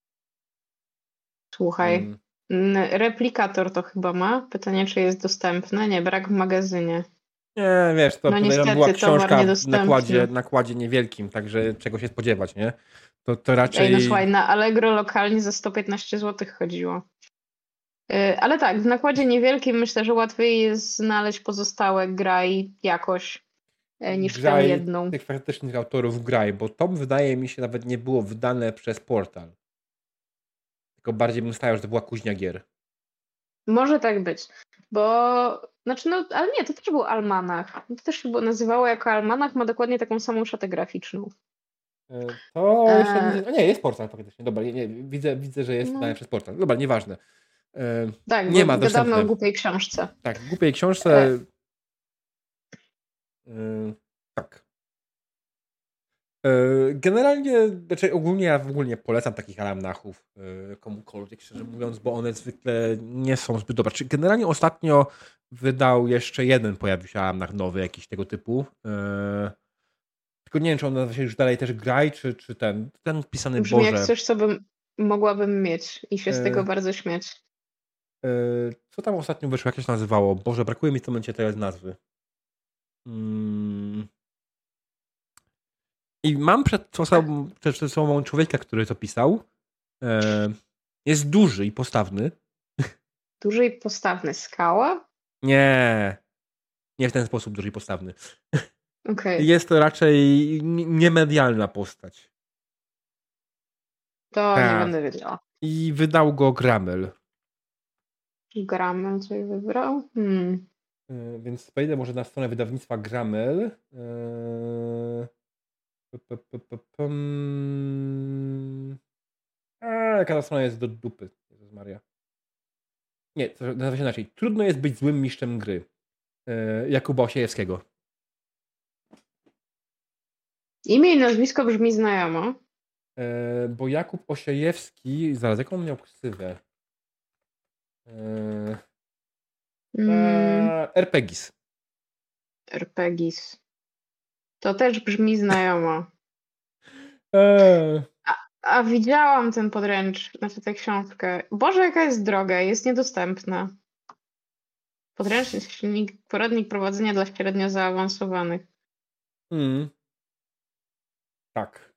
Słuchaj. Hmm. N- Replikator to chyba ma. Pytanie, czy jest dostępne. Nie, brak w magazynie. Nie, wiesz, to No podejrzewam niestety, była towar książka w niedostępny. nakładzie, nakładzie niewielkim, także czego się spodziewać, nie? To, to Ej, raczej... no słuchaj, na Allegro lokalnie za sto piętnaście złotych chodziło. Yy, ale tak, w nakładzie niewielkim myślę, że łatwiej jest znaleźć pozostałe graj jakoś yy, niż tę Graj jedną. tych faktycznych autorów graj, bo to wydaje mi się nawet nie było wydane przez portal. Tylko bardziej bym stawiał, że to była kuźnia gier. Może tak być, bo znaczy no, ale nie, to też był almanach. To też się było nazywało jako almanach, ma dokładnie taką samą szatę graficzną. To E, jeszcze nie, o nie, jest portal faktycznie. Dobra, nie, nie, widzę, widzę, że jest no, dane przez portal. Dobra, nieważne. E, tak, nie bo ma gadamy o dostępne. głupiej książce. Tak, w głupiej E, książce. E, tak. E, generalnie, znaczy ogólnie ja w ogóle nie polecam takich almanachów e, komukolwiek, szczerze mówiąc, bo one zwykle nie są zbyt dobre. Czy generalnie ostatnio wydał jeszcze jeden, pojawił się almanach nowy, jakiś tego typu. E, tylko nie wiem, czy on nazywa się już dalej też Graj, czy, czy ten, ten pisany brzmi jak Boże. coś, co bym mogłabym mieć i się z tego E, bardzo śmiać. e, co tam ostatnio wyszło, jak się to nazywało? Boże, brakuje mi w tym momencie teraz nazwy. Mm. I mam przed sobą, przed sobą człowieka, który to pisał. E, jest duży i postawny. Duży i postawny. Skała? Nie. Nie w ten sposób duży i postawny. Okej. Jest to raczej n- niemedialna postać. To nie Tak. będę wiedziała. I wydał go Gramel. Gramel coś wybrał? Hmm. E, więc wejdę może na stronę wydawnictwa Gramel. E, p- p- p- p- pum. A, jaka ta strona jest do dupy. Jezus Maria. Nie, to nazywa się inaczej. Trudno jest być złym mistrzem gry. E, Jakuba Osiejewskiego. Imię i nazwisko brzmi znajomo. E, bo Jakub Osiejewski, zaraz, jaką on miał ksywę? E, Mm, e, RPGis. RPGis. To też brzmi znajomo. E, A, a widziałam ten podręcz, znaczy tę książkę. Boże, jaka jest droga, jest niedostępna. Podręcznik, silnik, poradnik prowadzenia dla średnio zaawansowanych. mm, tak.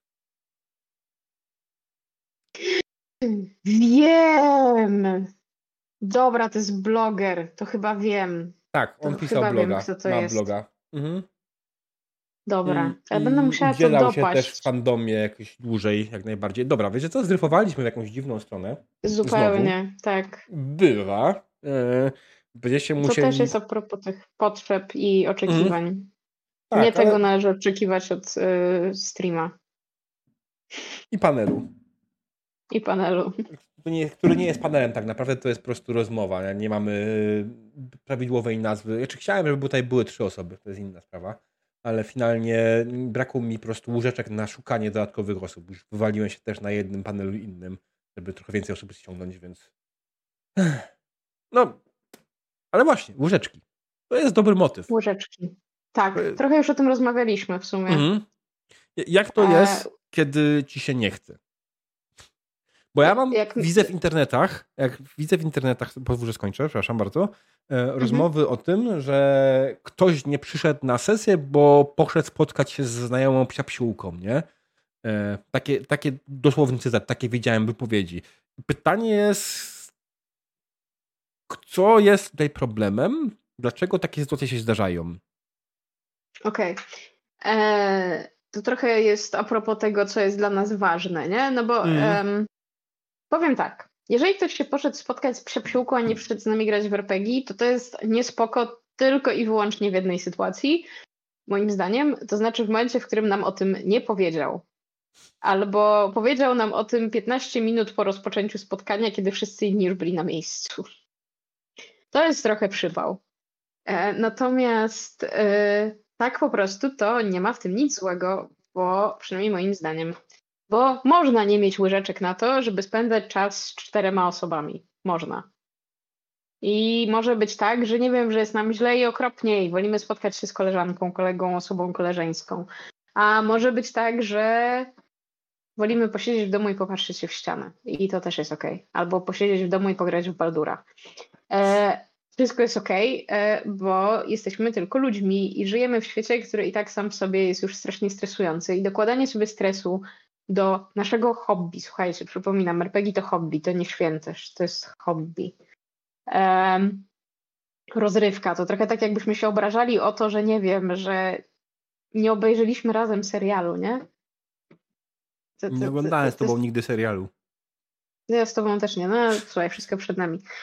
Wiem! Dobra, to jest bloger, to chyba wiem. Tak, on To pisał chyba wiem, bloga. kto to Ma jest. bloga. Mhm. Dobra, I, ale będę I musiała to udzielał się też w dopaść. fandomie jakoś dłużej, jak najbardziej. Dobra, wiecie co? Zryfowaliśmy w jakąś dziwną stronę. Zupełnie, Znowu. tak. Bywa. E, będziecie To musieli... też jest a propos tych potrzeb i oczekiwań. Mhm. Nie Tak, tego ale... należy oczekiwać od y, streama I panelu. i panelu. To nie, który nie jest panelem tak naprawdę, to jest po prostu rozmowa. Nie mamy prawidłowej nazwy. Znaczy, chciałem, żeby tutaj były trzy osoby, to jest inna sprawa, ale finalnie brakło mi po prostu łóżeczek na szukanie dodatkowych osób. Już wywaliłem się też na jednym panelu innym, żeby trochę więcej osób ściągnąć, więc... No, ale właśnie, łóżeczki. To jest dobry motyw. Łyżeczki. Tak, trochę już o tym rozmawialiśmy w sumie. Mhm. Jak to E, jest, kiedy ci się nie chce? Bo ja mam, jak... widzę w internetach, jak widzę w internetach, pozwól, że skończę, przepraszam bardzo, e, rozmowy Mhm. o tym, że ktoś nie przyszedł na sesję, bo poszedł spotkać się z znajomą psiapsiłką, nie? E, takie, takie dosłowny cytat, takie widziałem wypowiedzi. Pytanie jest, co jest tutaj problemem? Dlaczego takie sytuacje się zdarzają? Okej. Okay. To trochę jest a propos tego, co jest dla nas ważne, nie? No bo Mm. em, powiem tak. Jeżeli ktoś się poszedł spotkać z psiapsiłką, a nie przyszedł z nami grać w er pe gie, to to jest niespoko tylko i wyłącznie w jednej sytuacji, moim zdaniem. To znaczy w momencie, w którym nam o tym nie powiedział. Albo powiedział nam o tym piętnaście minut po rozpoczęciu spotkania, kiedy wszyscy inni już byli na miejscu. To jest trochę przypał. E, natomiast e, tak po prostu to nie ma w tym nic złego, bo przynajmniej moim zdaniem, bo można nie mieć łyżeczek na to, żeby spędzać czas z czterema osobami. Można. I może być tak, że nie wiem, że jest nam źle i okropnie i wolimy spotkać się z koleżanką, kolegą, osobą koleżeńską. A może być tak, że wolimy posiedzieć w domu i popatrzeć się w ścianę. I to też jest okej. Albo posiedzieć w domu i pograć w Baldura. E, wszystko jest okej, e, bo jesteśmy tylko ludźmi i żyjemy w świecie, który i tak sam w sobie jest już strasznie stresujący. I dokładanie sobie stresu do naszego hobby, słuchajcie, przypominam, er pe gie to hobby, to nie świętość, to jest hobby. E, rozrywka, to trochę tak jakbyśmy się obrażali o to, że nie wiem, że nie obejrzeliśmy razem serialu, nie? To, to, Nie to, oglądałem to, z to tobą jest... nigdy serialu. Ja z tobą też nie, no słuchaj, wszystko przed nami.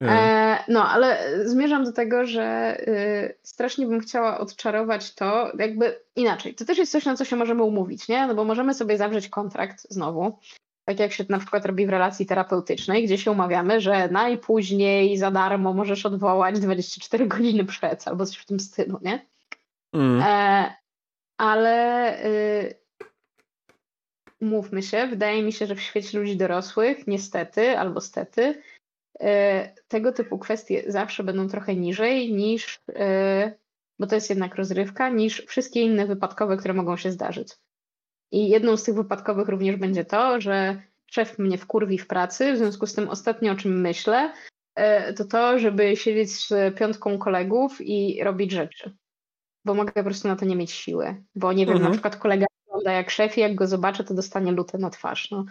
E, no, ale zmierzam do tego, że y, strasznie bym chciała odczarować to, jakby inaczej. To też jest coś, na co się możemy umówić, nie? No bo możemy sobie zawrzeć kontrakt znowu, tak jak się na przykład robi w relacji terapeutycznej, gdzie się umawiamy, że najpóźniej za darmo możesz odwołać dwadzieścia cztery godziny przed, albo coś w tym stylu, nie? Mm. E, ale y, umówmy się, wydaje mi się, że w świecie ludzi dorosłych, niestety albo stety, tego typu kwestie zawsze będą trochę niżej niż, bo to jest jednak rozrywka, niż wszystkie inne wypadkowe, które mogą się zdarzyć. I jedną z tych wypadkowych również będzie to, że szef mnie wkurwi w pracy, w związku z tym ostatnio o czym myślę, to to, żeby siedzieć z piątką kolegów i robić rzeczy. Bo mogę po prostu na to nie mieć siły. Bo nie wiem, Mhm. na przykład kolega wygląda jak szef i jak go zobaczę, to dostanie lutę na twarz. No.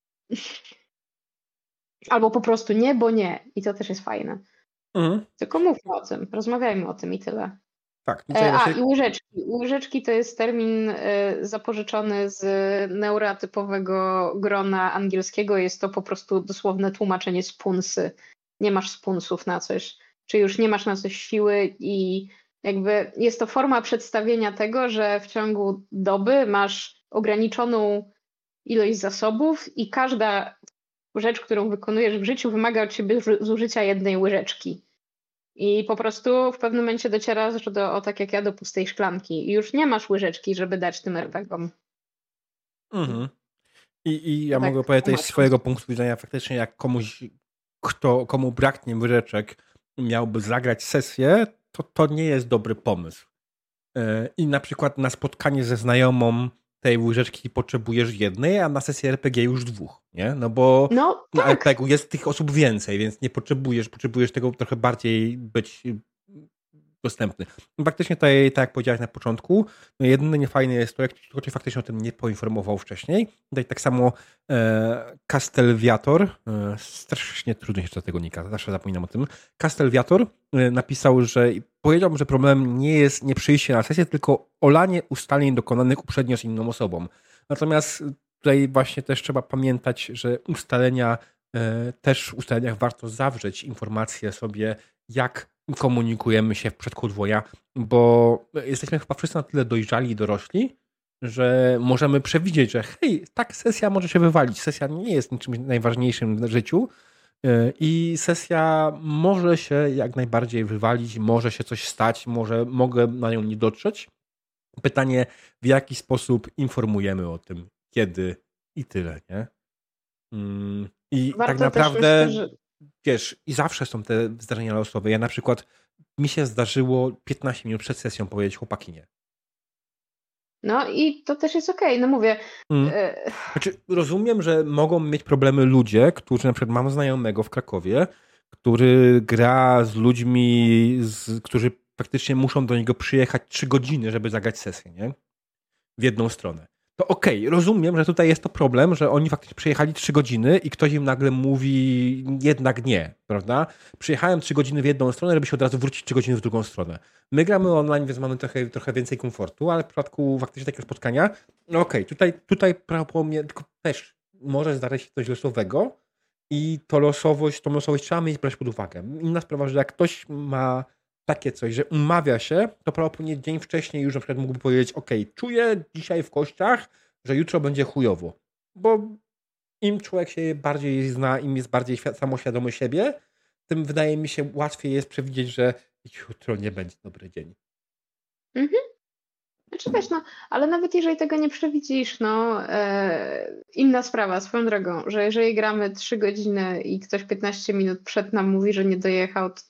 Albo po prostu nie, bo nie. I to też jest fajne. Mhm. Tylko mówmy o tym, rozmawiajmy o tym i tyle. Tak. E, a, właśnie... i łyżeczki. Łyżeczki to jest termin e, zapożyczony z neurotypowego grona angielskiego. Jest to po prostu dosłowne tłumaczenie spunsy. Nie masz spunsów na coś. Czy już nie masz na coś siły i jakby jest to forma przedstawienia tego, że w ciągu doby masz ograniczoną ilość zasobów i każda rzecz, którą wykonujesz w życiu, wymaga od ciebie zużycia jednej łyżeczki. I po prostu w pewnym momencie docierasz do, o tak jak ja, do pustej szklanki. I już nie masz łyżeczki, żeby dać tym er pe gom. Mhm. I, I ja tak, mogę powiedzieć tłumaczę. z swojego punktu widzenia faktycznie, jak komuś, kto, komu braknie łyżeczek, miałby zagrać sesję, to to nie jest dobry pomysł. I na przykład na spotkanie ze znajomą tej łyżeczki potrzebujesz jednej, a na sesję er pe gie już dwóch, nie? No bo no, na tak. er pe gie jest tych osób więcej, więc nie potrzebujesz, potrzebujesz tego trochę bardziej być dostępny. No faktycznie tutaj, tak jak powiedziałeś na początku, no jedyne niefajne jest to, jak ktoś faktycznie o tym nie poinformował wcześniej. Tutaj tak samo e, Castelviator, e, strasznie trudno się do tego nika, zawsze zapominam o tym. Castelviator e, napisał, że powiedział, że problemem nie jest nie przyjście na sesję, tylko olanie ustaleń dokonanych uprzednio z inną osobą. Natomiast tutaj właśnie też trzeba pamiętać, że ustalenia, e, też w ustaleniach warto zawrzeć informacje sobie, jak komunikujemy się w przypadku dwoja, bo jesteśmy chyba wszyscy na tyle dojrzali i dorośli, że możemy przewidzieć, że hej, tak, sesja może się wywalić. Sesja nie jest niczym najważniejszym w życiu i sesja może się jak najbardziej wywalić, może się coś stać, może mogę na nią nie dotrzeć. Pytanie, w jaki sposób informujemy o tym, kiedy i tyle, nie? I Warto tak naprawdę... Myślę, że... Wiesz, i zawsze są te zdarzenia losowe. Ja na przykład, mi się zdarzyło piętnaście minut przed sesją powiedzieć chłopaki nie. No i to też jest okej, okay. No mówię. Mm. Znaczy, rozumiem, że mogą mieć problemy ludzie, którzy na przykład mam znajomego w Krakowie, który gra z ludźmi, z, którzy praktycznie muszą do niego przyjechać trzy godziny, żeby zagrać sesję, nie? W jedną stronę. To okej, okay, rozumiem, że tutaj jest to problem, że oni faktycznie przyjechali trzy godziny i ktoś im nagle mówi jednak nie, prawda? Przyjechałem trzy godziny w jedną stronę, żeby się od razu wrócić trzy godziny w drugą stronę. My gramy online, więc mamy trochę, trochę więcej komfortu, ale w przypadku faktycznie takiego spotkania, no okej, okay, tutaj, tutaj prawdopodobnie tylko też może zdarzyć się coś losowego i to losowość, tą losowość trzeba mieć brać pod uwagę. Inna sprawa, że jak ktoś ma takie coś, że umawia się, to prawdopodobnie dzień wcześniej już na przykład mógłby powiedzieć, ok, czuję dzisiaj w kościach, że jutro będzie chujowo. Bo im człowiek się bardziej zna, im jest bardziej samoświadomy siebie, tym wydaje mi się łatwiej jest przewidzieć, że jutro nie będzie dobry dzień. Mhm. Znaczy wiesz, no, ale nawet jeżeli tego nie przewidzisz, no e, inna sprawa, swoją drogą, że jeżeli gramy trzy godziny i ktoś piętnaście minut przed nam mówi, że nie dojechał, to...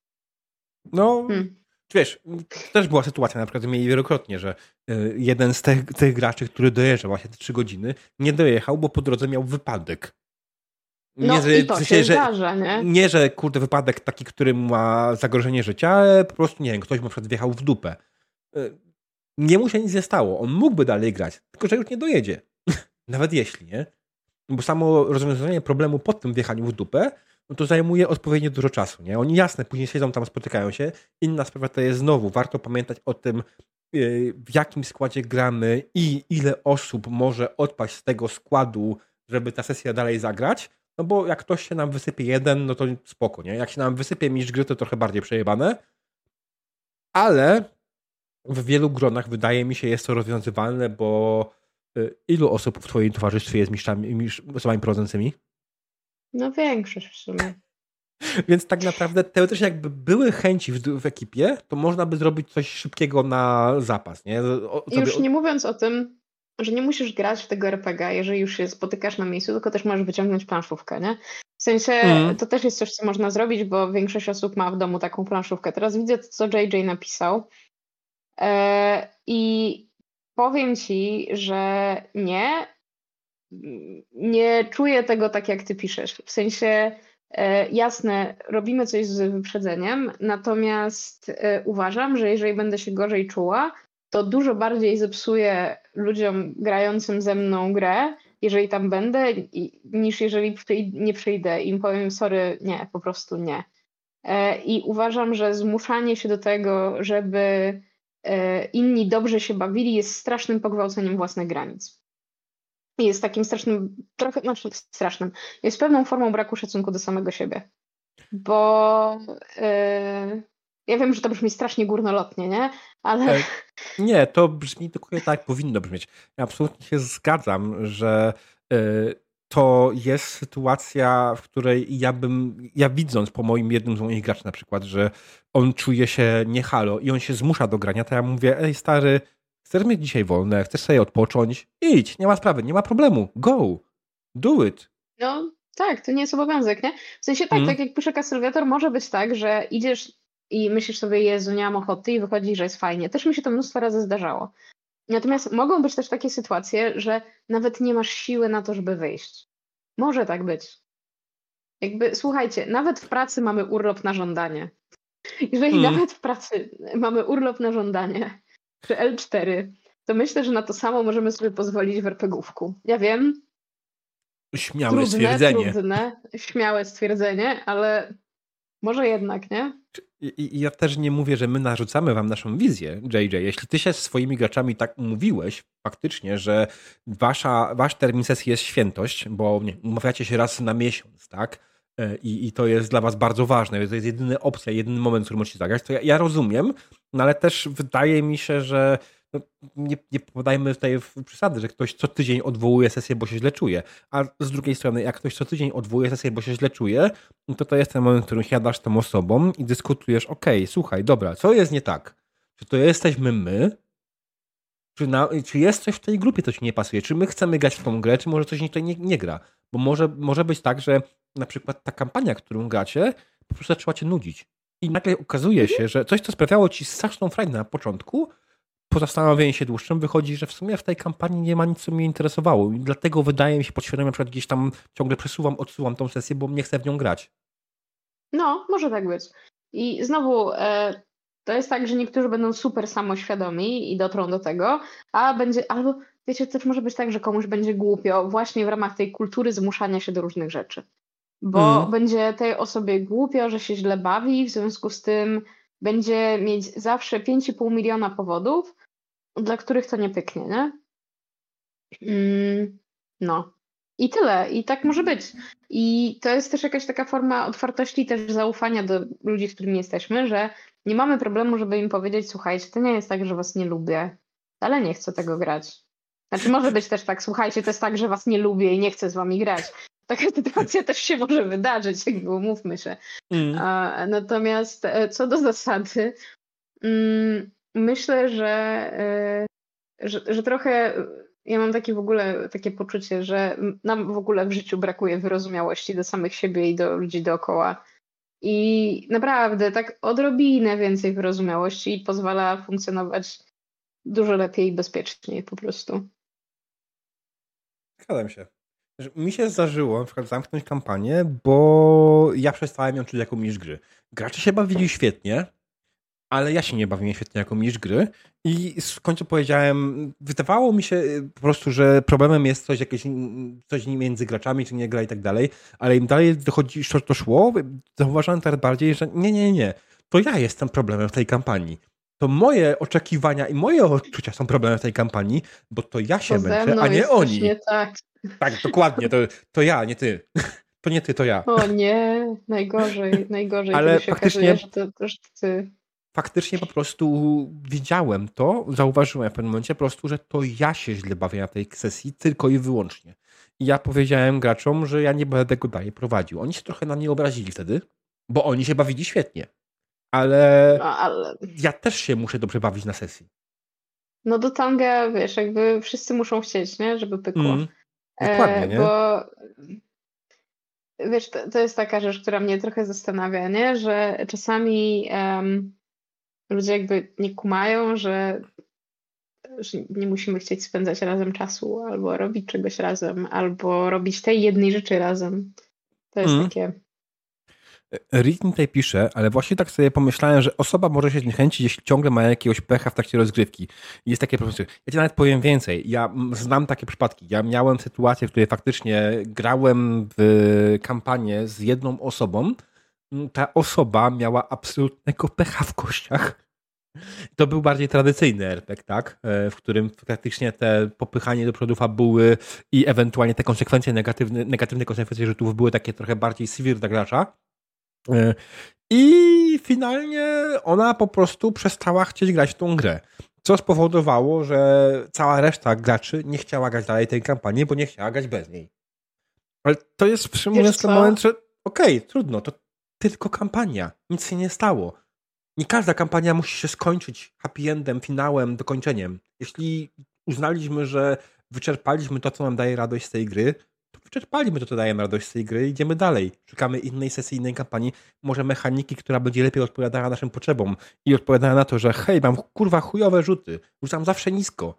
No, hmm. wiesz, też była sytuacja, na przykład mieli wielokrotnie, że jeden z tych, tych graczy, który dojeżdżał właśnie te trzy godziny, nie dojechał, bo po drodze miał wypadek. Nie, no że, i to w sensie, się zdarza, nie? Nie, że kurde wypadek taki, który ma zagrożenie życia, ale po prostu, nie wiem, ktoś mu na przykład wjechał w dupę. Nie mu się nic nie stało. On mógłby dalej grać, tylko że już nie dojedzie. Nawet jeśli, nie? Bo samo rozwiązanie problemu po tym wjechaniu w dupę, no to zajmuje odpowiednio dużo czasu, nie? Oni jasne, później siedzą tam, spotykają się. Inna sprawa to jest znowu, warto pamiętać o tym, w jakim składzie gramy i ile osób może odpaść z tego składu, żeby ta sesja dalej zagrać, no bo jak ktoś się nam wysypie jeden, no to spoko, nie? Jak się nam wysypie mistrz gry, to trochę bardziej przejebane, ale w wielu gronach wydaje mi się jest to rozwiązywalne, bo ilu osób w twoim towarzystwie jest mistrzami, mistrz, osobami prowadzącymi? No większość w sumie. Więc tak naprawdę teoretycznie jakby były chęci w, w ekipie, to można by zrobić coś szybkiego na zapas, nie? O, I już nie mówiąc o tym, że nie musisz grać w tego er pe gie, jeżeli już się spotykasz na miejscu, tylko też możesz wyciągnąć planszówkę, nie? W sensie mm. to też jest coś, co można zrobić, bo większość osób ma w domu taką planszówkę. Teraz widzę to, co J J napisał e, i powiem ci, że nie, nie czuję tego tak, jak ty piszesz. W sensie e, jasne, robimy coś z wyprzedzeniem, natomiast e, uważam, że jeżeli będę się gorzej czuła, to dużo bardziej zepsuję ludziom grającym ze mną grę, jeżeli tam będę, niż jeżeli nie przyjdę i im powiem sorry, nie, po prostu nie. I uważam, że zmuszanie się do tego, żeby inni dobrze się bawili, jest strasznym pogwałceniem własnych granic. Jest takim strasznym, trochę, znaczy strasznym, jest pewną formą braku szacunku do samego siebie. Bo yy, ja wiem, że to brzmi strasznie górnolotnie, nie? Ale... Nie, to brzmi dokładnie tak, jak powinno brzmieć. Ja absolutnie się zgadzam, że yy, to jest sytuacja, w której ja bym, ja widząc po moim jednym z moich graczy na przykład, że on czuje się nie halo i on się zmusza do grania, to ja mówię, ej stary, chcesz mieć dzisiaj wolne, chcesz sobie odpocząć? Idź, nie ma sprawy, nie ma problemu, go, do it. No tak, to nie jest obowiązek, nie? W sensie tak, mm. tak jak pisze Castlevania, może być tak, że idziesz i myślisz sobie, Jezu, nie mam ochoty i wychodzi, że jest fajnie. Też mi się to mnóstwo razy zdarzało. Natomiast mogą być też takie sytuacje, że nawet nie masz siły na to, żeby wyjść. Może tak być. Jakby, słuchajcie, nawet w pracy mamy urlop na żądanie. Jeżeli hmm. nawet w pracy mamy urlop na żądanie, czy el cztery, to myślę, że na to samo możemy sobie pozwolić w er pe gie ówku. Ja wiem. Śmiałe trudne, stwierdzenie. Trudne, śmiałe stwierdzenie, ale może jednak, nie? I, I ja też nie mówię, że my narzucamy wam naszą wizję, J J. Jeśli ty się z swoimi graczami tak umówiłeś faktycznie, że wasza, wasz termin sesji jest świętość, bo nie, umawiacie się raz na miesiąc, tak? I, I to jest dla was bardzo ważne. To jest jedyna opcja, jedyny moment, w którym możecie zagrać. To ja, ja rozumiem, no ale też wydaje mi się, że no, nie, nie podajmy tutaj w przesady, że ktoś co tydzień odwołuje sesję, bo się źle czuje. A z drugiej strony, jak ktoś co tydzień odwołuje sesję, bo się źle czuje, no to to jest ten moment, w którym siadasz z tą osobą i dyskutujesz, okej, okay, słuchaj, dobra, co jest nie tak? Czy to jesteśmy my? Czy, na, czy jest coś w tej grupie, co ci nie pasuje? Czy my chcemy grać w tą grę, czy może coś tutaj nie, nie gra? Bo może, może być tak, że na przykład ta kampania, którą gracie, po prostu zaczęła cię nudzić. I nagle okazuje się, że coś, co sprawiało ci straszną frajdę na początku, po zastanowieniu się dłuższym wychodzi, że w sumie w tej kampanii nie ma nic, co mnie interesowało. I dlatego wydaje mi się podświadomie, na przykład gdzieś tam ciągle przesuwam, odsuwam tą sesję, bo nie chcę w nią grać. No, może tak być. I znowu e, to jest tak, że niektórzy będą super samoświadomi i dotrą do tego, a będzie, albo wiecie, też może być tak, że komuś będzie głupio właśnie w ramach tej kultury zmuszania się do różnych rzeczy. Bo mm. będzie tej osobie głupio, że się źle bawi, w związku z tym będzie mieć zawsze pięć i pół miliona powodów, dla których to nie pyknie, nie? Mm, no. I tyle. I tak może być. I to jest też jakaś taka forma otwartości i też zaufania do ludzi, z którymi jesteśmy, że nie mamy problemu, żeby im powiedzieć, słuchajcie, to nie jest tak, że was nie lubię, ale nie chcę tego grać. Znaczy może być też tak, słuchajcie, to jest tak, że was nie lubię i nie chcę z wami grać. Taka sytuacja też się może wydarzyć, jakby umówmy się. Mm. A, natomiast co do zasady, mm, myślę, że, że, że trochę ja mam takie w ogóle takie poczucie, że nam w ogóle w życiu brakuje wyrozumiałości do samych siebie i do ludzi dookoła. I naprawdę tak odrobinę więcej wyrozumiałości pozwala funkcjonować dużo lepiej i bezpieczniej po prostu. Zgadzam się. Mi się zdarzyło na przykład zamknąć kampanię, bo ja przestałem ją czuć jako mistrz gry. Gracze się bawili świetnie, ale ja się nie bawiłem świetnie jako mistrz gry i w końcu powiedziałem, wydawało mi się po prostu, że problemem jest coś jakieś, coś między graczami, czy nie gra i tak dalej, ale im dalej dochodzi, to szło, zauważyłem teraz bardziej, że nie, nie, nie, to ja jestem problemem w tej kampanii. To moje oczekiwania i moje odczucia są problemem w tej kampanii, bo to ja się męczę, a nie oni. Nie tak. Tak, dokładnie, to, to ja, nie ty. To nie ty, to ja. O nie, najgorzej, najgorzej, Ale kiedy się faktycznie, okazuje, że to też ty. faktycznie po prostu widziałem to, zauważyłem w pewnym momencie po prostu, że to ja się źle bawię na tej sesji tylko i wyłącznie. I ja powiedziałem graczom, że ja nie będę tego dalej prowadził. Oni się trochę na mnie obrazili wtedy, bo oni się bawili świetnie. Ale, No, ale... ja też się muszę dobrze bawić na sesji. No do tanga, wiesz, jakby wszyscy muszą chcieć, nie? Żeby pykło. Mm, dokładnie, e, nie? Bo wiesz, to, to jest taka rzecz, która mnie trochę zastanawia, nie? Że czasami um, ludzie jakby nie kumają, że, że nie musimy chcieć spędzać razem czasu, albo robić czegoś razem, albo robić tej jednej rzeczy razem. To jest Mm. takie... Ritin tutaj pisze, ale właśnie tak sobie pomyślałem, że osoba może się zniechęcić, jeśli ciągle ma jakiegoś pecha w trakcie rozgrywki. Jest takie profesje. Ja ci nawet powiem więcej. Ja znam takie przypadki. Ja miałem sytuację, w której faktycznie grałem w kampanię z jedną osobą. Ta osoba miała absolutnego pecha w kościach. To był bardziej tradycyjny er pe gie, tak? W którym praktycznie te popychanie do przodu fabuły i ewentualnie te konsekwencje negatywne, negatywne konsekwencje rzutów były takie trochę bardziej severe dla gracza. I finalnie ona po prostu przestała chcieć grać w tą grę. Co spowodowało, że cała reszta graczy nie chciała grać dalej tej kampanii, bo nie chciała grać bez niej. Ale to jest przyjmując ten moment, że okej, okay, trudno, to tylko kampania. Nic się nie stało. Nie każda kampania musi się skończyć happy endem, finałem, dokończeniem. Jeśli uznaliśmy, że wyczerpaliśmy to, co nam daje radość z tej gry, to wyczerpaliśmy to, co daje nam radość z tej gry i idziemy dalej. Szukamy innej sesji, innej kampanii, może mechaniki, która będzie lepiej odpowiadała naszym potrzebom i odpowiadała na to, że hej, mam kurwa chujowe rzuty, rzucam zawsze nisko.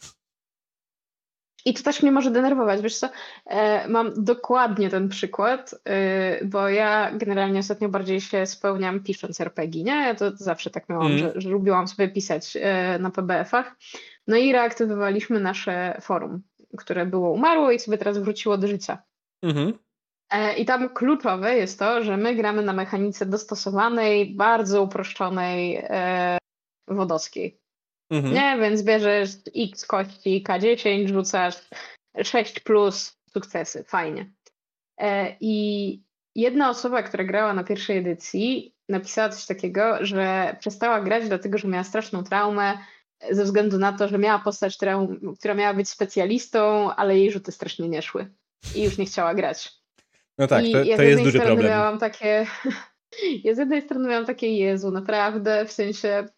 I to też mnie może denerwować, wiesz co, e, mam dokładnie ten przykład, e, bo ja generalnie ostatnio bardziej się spełniam pisząc er pe gie, nie? Ja to zawsze tak miałam, mm. że, że lubiłam sobie pisać e, na pe be efach. No i reaktywowaliśmy nasze forum, które było umarło i sobie teraz wróciło do życia. Mhm. E, I tam kluczowe jest to, że my gramy na mechanice dostosowanej, bardzo uproszczonej e, wodowskiej. Mhm. Nie, więc bierzesz X kości, ka dziesięć, rzucasz sześć plus sukcesy. Fajnie. E, I jedna osoba, która grała na pierwszej edycji, napisała coś takiego, że przestała grać dlatego, że miała straszną traumę ze względu na to, że miała postać, która, która miała być specjalistą, ale jej rzuty strasznie nie szły. I już nie chciała grać. No tak, I to, ja to jest duży problem. Miałam takie, ja z jednej strony miałam takie, Jezu, naprawdę, w sensie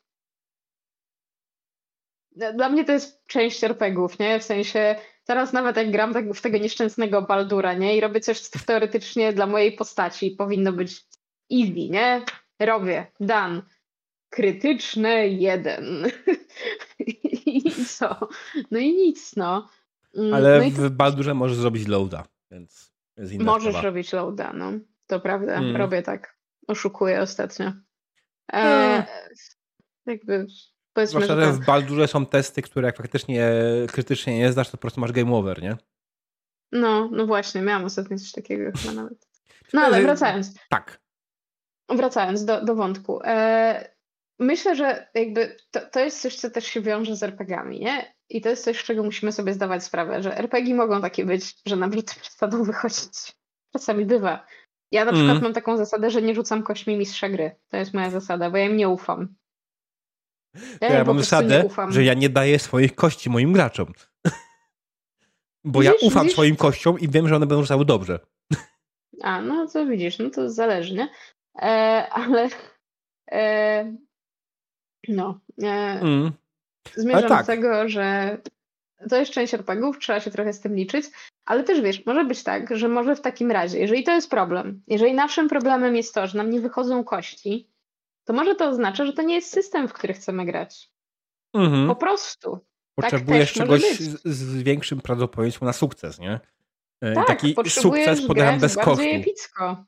dla mnie to jest część er pe gie ów, nie? W sensie teraz nawet jak gram tak w tego nieszczęsnego Baldura, nie? I robię coś, co teoretycznie dla mojej postaci powinno być easy, nie? Robię, done. Krytyczne jeden. I co? No i nic, no. Ale no i w to... Baldurze możesz zrobić loada, więc jest inna Możesz sprawa. robić loada, no. To prawda, mm. robię tak. Oszukuję ostatnio. E, no. Jakby... Zwłaszcza, że w Baldurze są testy, które jak faktycznie krytycznie nie zdasz, to po prostu masz game over, nie? No, no właśnie, miałam ostatnio coś takiego chyba nawet. No ale wracając. Tak. Wracając do, do wątku. E, myślę, że jakby to, to jest coś, co też się wiąże z er pe gie ami, nie? I to jest coś, z czego musimy sobie zdawać sprawę, że er pe gie mogą takie być, że nam rzuty przestaną wychodzić. Czasami bywa. Ja na przykład mm. mam taką zasadę, że nie rzucam kośćmi mistrza gry. To jest moja zasada, bo ja im nie ufam. Ja, ja mam zasadę, że ja nie daję swoich kości moim graczom. Bo widzisz, ja ufam widzisz? swoim kościom i wiem, że one będą rzucały dobrze. A, no to widzisz, no to zależy, nie? E, ale e, no e, mm. zmierzam tak. do tego, że to jest część er pe gie ów, trzeba się trochę z tym liczyć, ale też wiesz, może być tak, że może w takim razie, jeżeli to jest problem, jeżeli naszym problemem jest to, że nam nie wychodzą kości, to może to oznacza, że to nie jest system, w który chcemy grać. Mm-hmm. Po prostu. Potrzebujesz tak czegoś z, z większym prawdopodobieństwem na sukces, nie? Tak, taki sukces podałem bez kosztu. Epicko.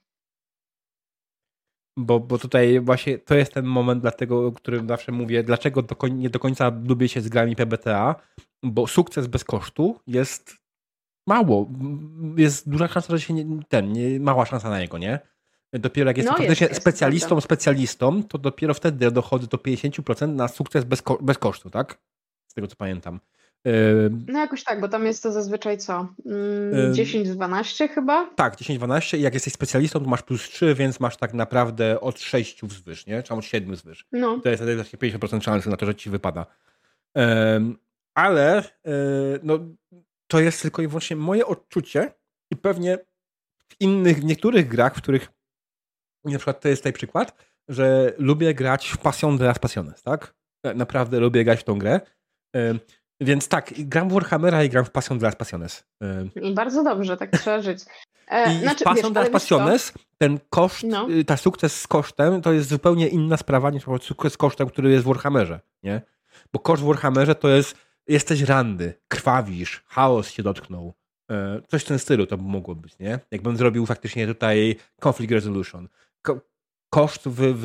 Bo, bo tutaj właśnie to jest ten moment, dlatego, o którym zawsze mówię, dlaczego do koń, nie do końca lubię się z grami pe be te a, bo sukces bez kosztu jest mało. Jest duża szansa, że się nie, ten, nie, mała szansa na niego, nie? Dopiero jak jestem no faktycznie jest, specjalistą, jest, specjalistą, to dopiero wtedy dochodzę do pięćdziesiąt procent na sukces bez, ko- bez kosztu, tak? Z tego co pamiętam. No jakoś tak, bo tam jest to zazwyczaj co? Ym, dziesięć dwanaście chyba? Tak, dziesięć dwanaście i jak jesteś specjalistą, to masz plus trzy, więc masz tak naprawdę od sześciu wzwyż, nie? Czy tam od siedmiu wzwyż. No. To jest wtedy właśnie pięćdziesiąt procent szansy na to, że ci wypada. Um, ale e, no, to jest tylko i wyłącznie moje odczucie i pewnie w innych, w niektórych grach, w których na przykład to jest tutaj przykład, że lubię grać w Passion de las Passiones, tak? Naprawdę lubię grać w tą grę. Um, więc tak, gram w Warhammera i gram w Passion de las Passiones. Um, I bardzo dobrze, tak trzeba żyć. E, I znaczy, w Passion wiesz, de las ale wiesz co? Passiones ten koszt, No. y, ta sukces z kosztem to jest zupełnie inna sprawa niż sukces z kosztem, który jest w Warhammerze, nie? Bo koszt w Warhammerze to jest jesteś ranny, krwawisz, chaos się dotknął. E, Coś w tym stylu to by mogło być, nie? Jakbym zrobił faktycznie tutaj conflict resolution. Ko- Koszt w, w,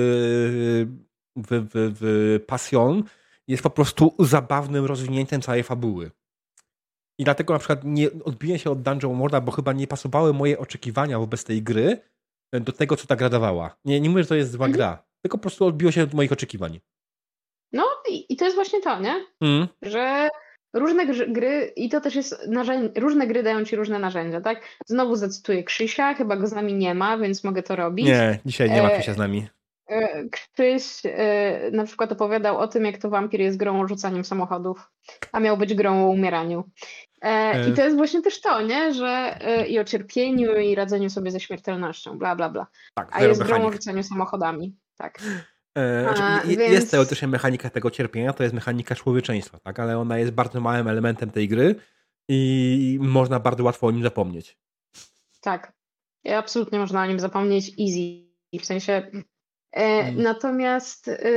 w, w, w Passion jest po prostu zabawnym rozwinięciem całej fabuły. I dlatego na przykład nie odbiję się od Dungeon Worlda, bo chyba nie pasowały moje oczekiwania wobec tej gry do tego, co ta gra dawała. Nie, nie mówię, że to jest zła Mhm. gra, tylko po prostu odbiło się od moich oczekiwań. No i, i to jest właśnie to, nie? Mm. Że różne gry, gry i to też jest narzędzie, różne gry dają ci różne narzędzia, tak? Znowu zacytuję Krzysia, chyba go z nami nie ma, więc mogę to robić. Nie, dzisiaj nie ma E, Krzysia z nami. E, Krzyś e, na przykład opowiadał o tym, jak to wampir jest grą o rzucaniu samochodów, a miał być grą o umieraniu. E, E, I to jest właśnie też to, nie? Że e, i o cierpieniu, i radzeniu sobie ze śmiertelnością, bla, bla, bla. tak, A zero jest grą o mechanik. rzucaniu samochodami, tak. E, znaczy, A, je- więc- Jest teoretycznie mechanika tego cierpienia, to jest mechanika człowieczeństwa, tak? Ale ona jest bardzo małym elementem tej gry i można bardzo łatwo o nim zapomnieć. Tak. I absolutnie można o nim zapomnieć easy. W sensie. E, Mm. Natomiast e,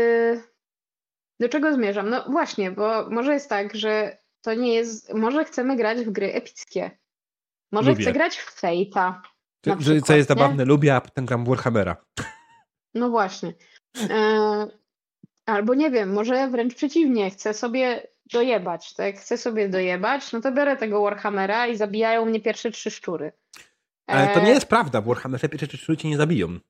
do czego zmierzam? No właśnie, bo może jest tak, że to nie jest. Może chcemy grać w gry epickie. Może Lubię. chcę grać w Fate'a. Na Że, przykład, co jest nie? zabawne, lubię, a potem gram w Warhammera. No właśnie. E, albo nie wiem, może wręcz przeciwnie, chcę sobie dojebać. To jak chcę sobie dojebać, no to biorę tego Warhammera i zabijają mnie pierwsze trzy szczury. Ale to E, nie jest prawda, w Warhammerze pierwsze trzy szczury cię nie zabiją.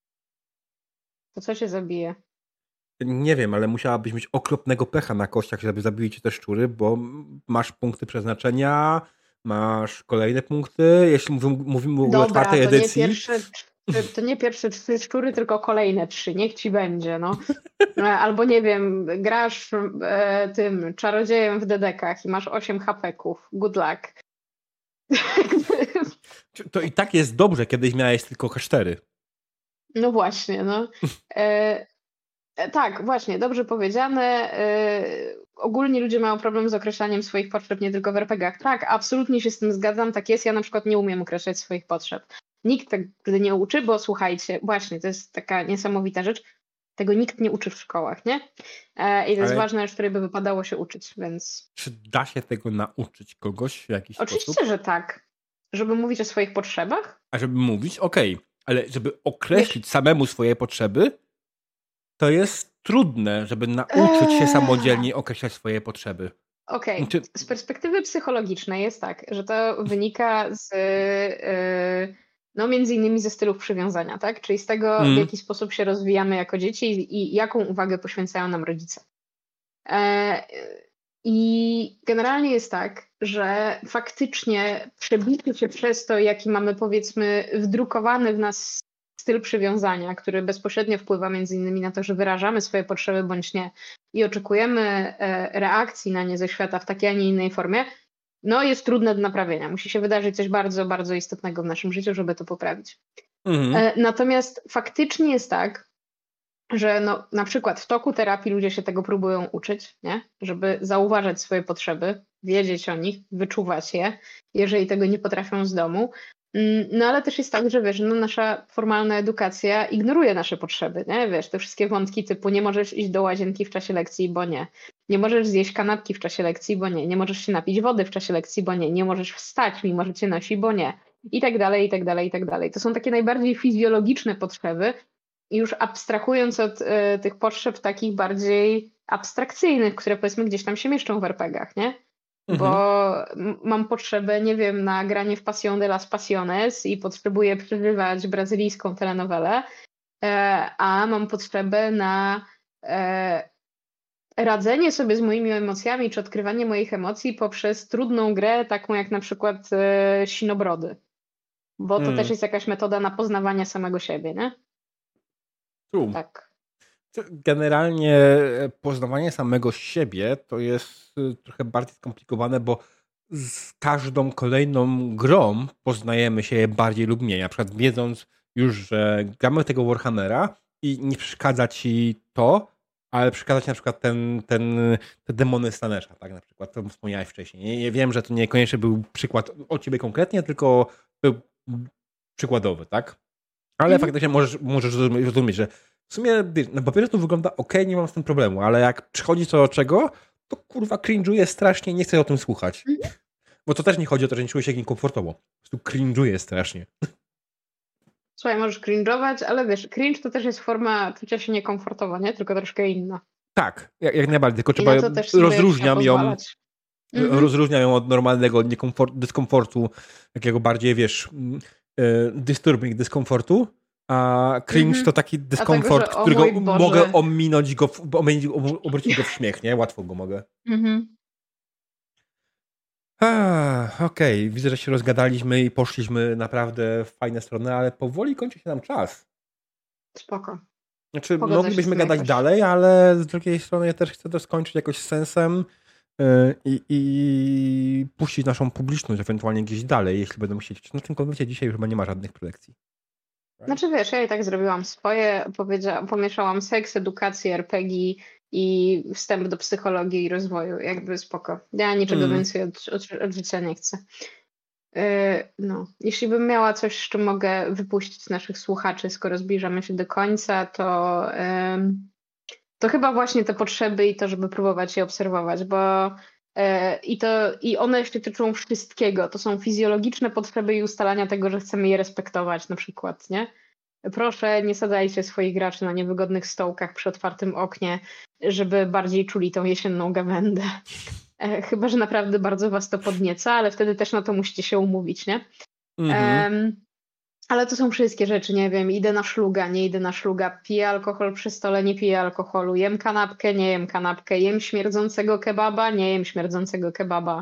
To co się zabije? Nie wiem, ale musiałabyś mieć okropnego pecha na kościach, żeby zabiły cię te szczury, bo masz punkty przeznaczenia, masz kolejne punkty. Jeśli mówimy, mówimy w ogóle o Dobra, czwartej to nie, edycji. pierwsze, trzy- to nie pierwsze trzy szczury, tylko kolejne trzy. Niech ci będzie, no. E, Albo nie wiem, grasz e, tym czarodziejem w dedekach i masz osiem hapeków. Good luck. To i tak jest dobrze, kiedyś miałeś tylko H cztery. No właśnie, no. E, e, tak, właśnie, dobrze powiedziane. E, ogólnie ludzie mają problem z określaniem swoich potrzeb nie tylko w er pe gach. Tak, absolutnie się z tym zgadzam, tak jest. Ja na przykład nie umiem określać swoich potrzeb. Nikt tak gdy nie uczy, bo słuchajcie, właśnie, to jest taka niesamowita rzecz. Tego nikt nie uczy w szkołach, nie? E, I to jest Ale- ważna rzecz, której by wypadało się uczyć, więc Czy da się tego nauczyć kogoś w jakiś oczywiście, sposób? że tak. Żeby mówić o swoich potrzebach, A żeby mówić, okej, ale żeby określić samemu swoje potrzeby, to jest trudne, żeby nauczyć się Eee. samodzielnie określać swoje potrzeby. okej. Czy, Z perspektywy psychologicznej jest tak, że to wynika z yy, no między innymi ze stylów przywiązania, tak? Czyli z tego, Mm. w jaki sposób się rozwijamy jako dzieci i jaką uwagę poświęcają nam rodzice. E, I generalnie jest tak, że faktycznie przebicie się przez to, jaki mamy powiedzmy wdrukowany w nas styl przywiązania, który bezpośrednio wpływa między innymi na to, że wyrażamy swoje potrzeby bądź nie i oczekujemy e, reakcji na nie ze świata w takiej, a nie innej formie, no jest trudne do naprawienia. Musi się wydarzyć coś bardzo, bardzo istotnego w naszym życiu, żeby to poprawić. mhm. E, Natomiast faktycznie jest tak, że no, na przykład w toku terapii ludzie się tego próbują uczyć, nie? Żeby zauważać swoje potrzeby, wiedzieć o nich, wyczuwać je, jeżeli tego nie potrafią z domu. Mm, No ale też jest tak, że wiesz, no, nasza formalna edukacja ignoruje nasze potrzeby, nie? Wiesz, te wszystkie wątki typu nie możesz iść do łazienki w czasie lekcji, bo nie. Nie możesz zjeść kanapki w czasie lekcji, bo nie. Nie możesz się napić wody w czasie lekcji, bo nie. Nie możesz wstać, mimo że cię nosi, bo nie. I tak dalej, i tak dalej, i tak dalej. To są takie najbardziej fizjologiczne potrzeby, i już abstrahując od y, tych potrzeb takich bardziej abstrakcyjnych, które powiedzmy gdzieś tam się mieszczą w er pe gach, nie? Bo m- mam potrzebę, nie wiem, na granie w Passion de las Passiones i potrzebuję przeżywać brazylijską telenowelę, e, a mam potrzebę na e, radzenie sobie z moimi emocjami, czy odkrywanie moich emocji poprzez trudną grę, taką jak na przykład e, Sinobrody. Bo to Mm. też jest jakaś metoda na poznawanie samego siebie, nie? True. Tak. Generalnie poznawanie samego siebie to jest trochę bardziej skomplikowane, bo z każdą kolejną grą poznajemy się bardziej lub mniej. Na przykład wiedząc już, że gramy tego Warhammera i nie przeszkadza ci to, ale przeszkadza ci na przykład ten, ten, te demony Stanesha, tak na przykład, to wspomniałeś wcześniej. Ja wiem, że to niekoniecznie był przykład od ciebie konkretnie, tylko był przykładowy, tak? Ale Mhm. faktycznie możesz, możesz zrozumieć, że w sumie na papierze to wygląda ok, nie mam z tym problemu, ale jak przychodzi co do czego, to kurwa cringe'uję strasznie, nie chcę o tym słuchać. Mhm. Bo to też nie chodzi o to, że nie czuję się niekomfortowo. Po prostu cringe'uję strasznie. Słuchaj, możesz cringe'ować, ale wiesz, cringe to też jest forma czucia się niekomfortowo, nie? Tylko troszkę inna. Tak, jak, jak najbardziej, tylko I trzeba na to też sobie rozróżniam trzeba ją, pozwalać. Mhm. rozróżniam ją od normalnego niekomfort, dyskomfortu, takiego bardziej, wiesz, y, disturbing dyskomfortu, a cringe Mhm. to taki dyskomfort, tego, że, o którego mój Boże. mogę ominąć go, w- ominąć, obrócić go w śmiech, nie? Łatwo go mogę. Mhm. Ah, Okej, okay. Widzę, że się rozgadaliśmy i poszliśmy naprawdę w fajne strony, ale powoli kończy się nam czas. Spoko. Znaczy, Pogodzę się moglibyśmy z tym gadać jakoś. dalej, ale z drugiej strony ja też chcę to skończyć jakoś z sensem yy, i, i puścić naszą publiczność ewentualnie gdzieś dalej, jeśli będą chcieć. Na tym konwencie dzisiaj już chyba nie ma żadnych prelekcji. Znaczy wiesz, ja i tak zrobiłam swoje, powiedzia- pomieszałam seks, edukację, er pe gie i wstęp do psychologii i rozwoju, jakby spoko. Ja niczego Mm. więcej od, od, od życia nie chcę. Yy, no, jeśli bym miała coś, z czym mogę wypuścić naszych słuchaczy, skoro zbliżamy się do końca, to, yy, to chyba właśnie te potrzeby i to, żeby próbować je obserwować, bo yy, i, to, i one się tyczą wszystkiego. To są fizjologiczne potrzeby i ustalania tego, że chcemy je respektować na przykład, nie? Proszę, nie sadzajcie swoich graczy na niewygodnych stołkach przy otwartym oknie, żeby bardziej czuli tą jesienną gawędę. E, chyba że naprawdę bardzo was to podnieca, ale wtedy też na to musicie się umówić, nie? Mm-hmm. Um, ale to są wszystkie rzeczy, nie wiem, idę na szluga, nie idę na szluga, piję alkohol przy stole, nie piję alkoholu, jem kanapkę, nie jem kanapkę, jem śmierdzącego kebaba, nie jem śmierdzącego kebaba.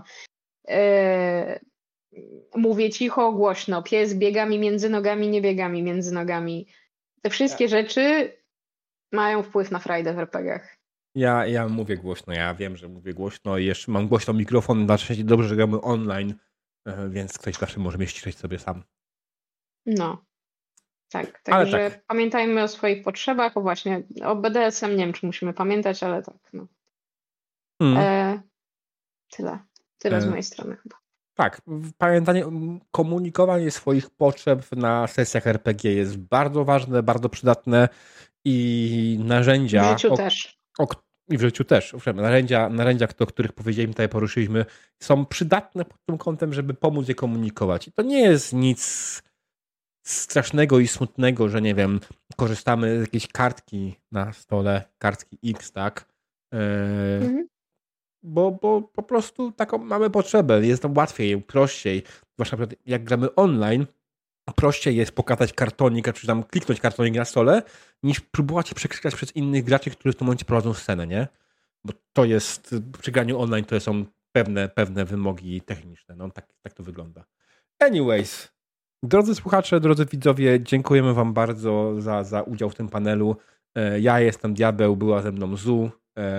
E, mówię cicho, głośno, pies biega mi między nogami, nie biega mi między nogami. Te wszystkie rzeczy mają wpływ na frajdę w er pe giach. Ja, ja mówię głośno, ja wiem, że mówię głośno i jeszcze mam głośno mikrofon, na szczęście dobrze, że gramy online, więc ktoś zawsze może mnie ściszać sobie sam. No, tak. Ale Także tak. pamiętajmy o swoich potrzebach, bo właśnie o be de es em nie wiem, czy musimy pamiętać, ale tak, no. Mm. E, tyle. Tyle e, z mojej strony chyba. Tak, pamiętanie, komunikowanie swoich potrzeb na sesjach er pe gie jest bardzo ważne, bardzo przydatne i narzędzia... W życiu o, też. O, I w życiu też. Owszem, narzędzia, narzędzia, o których powiedzieliśmy, tutaj poruszyliśmy, są przydatne pod tym kątem, żeby pomóc je komunikować. I to nie jest nic strasznego i smutnego, że nie wiem, korzystamy z jakiejś kartki na stole, kartki X, tak? Yy, Mhm. bo, bo po prostu taką mamy potrzebę. Jest to łatwiej, prościej. Zwłaszcza jak gramy online, prościej jest pokazać kartonik, czy tam kliknąć kartonik na stole, niż próbować się przekrzykać przez innych graczy, którzy w tym momencie prowadzą scenę, nie? Bo to jest, przy graniu online to są pewne, pewne wymogi techniczne. No tak, tak to wygląda. Anyways, drodzy słuchacze, drodzy widzowie, dziękujemy wam bardzo za, za udział w tym panelu. Ja jestem Diabeł, była ze mną Zu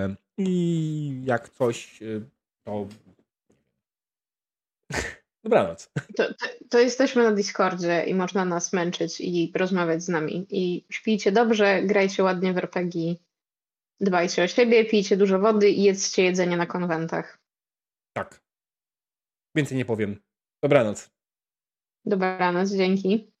i jak coś, to... Dobranoc. To, to, to jesteśmy na Discordzie i można nas męczyć i rozmawiać z nami. I śpijcie dobrze, grajcie ładnie w er pe gie, dbajcie o siebie, pijcie dużo wody i jedzcie jedzenie na konwentach. Tak. Więcej nie powiem. Dobranoc. Dobranoc, dzięki.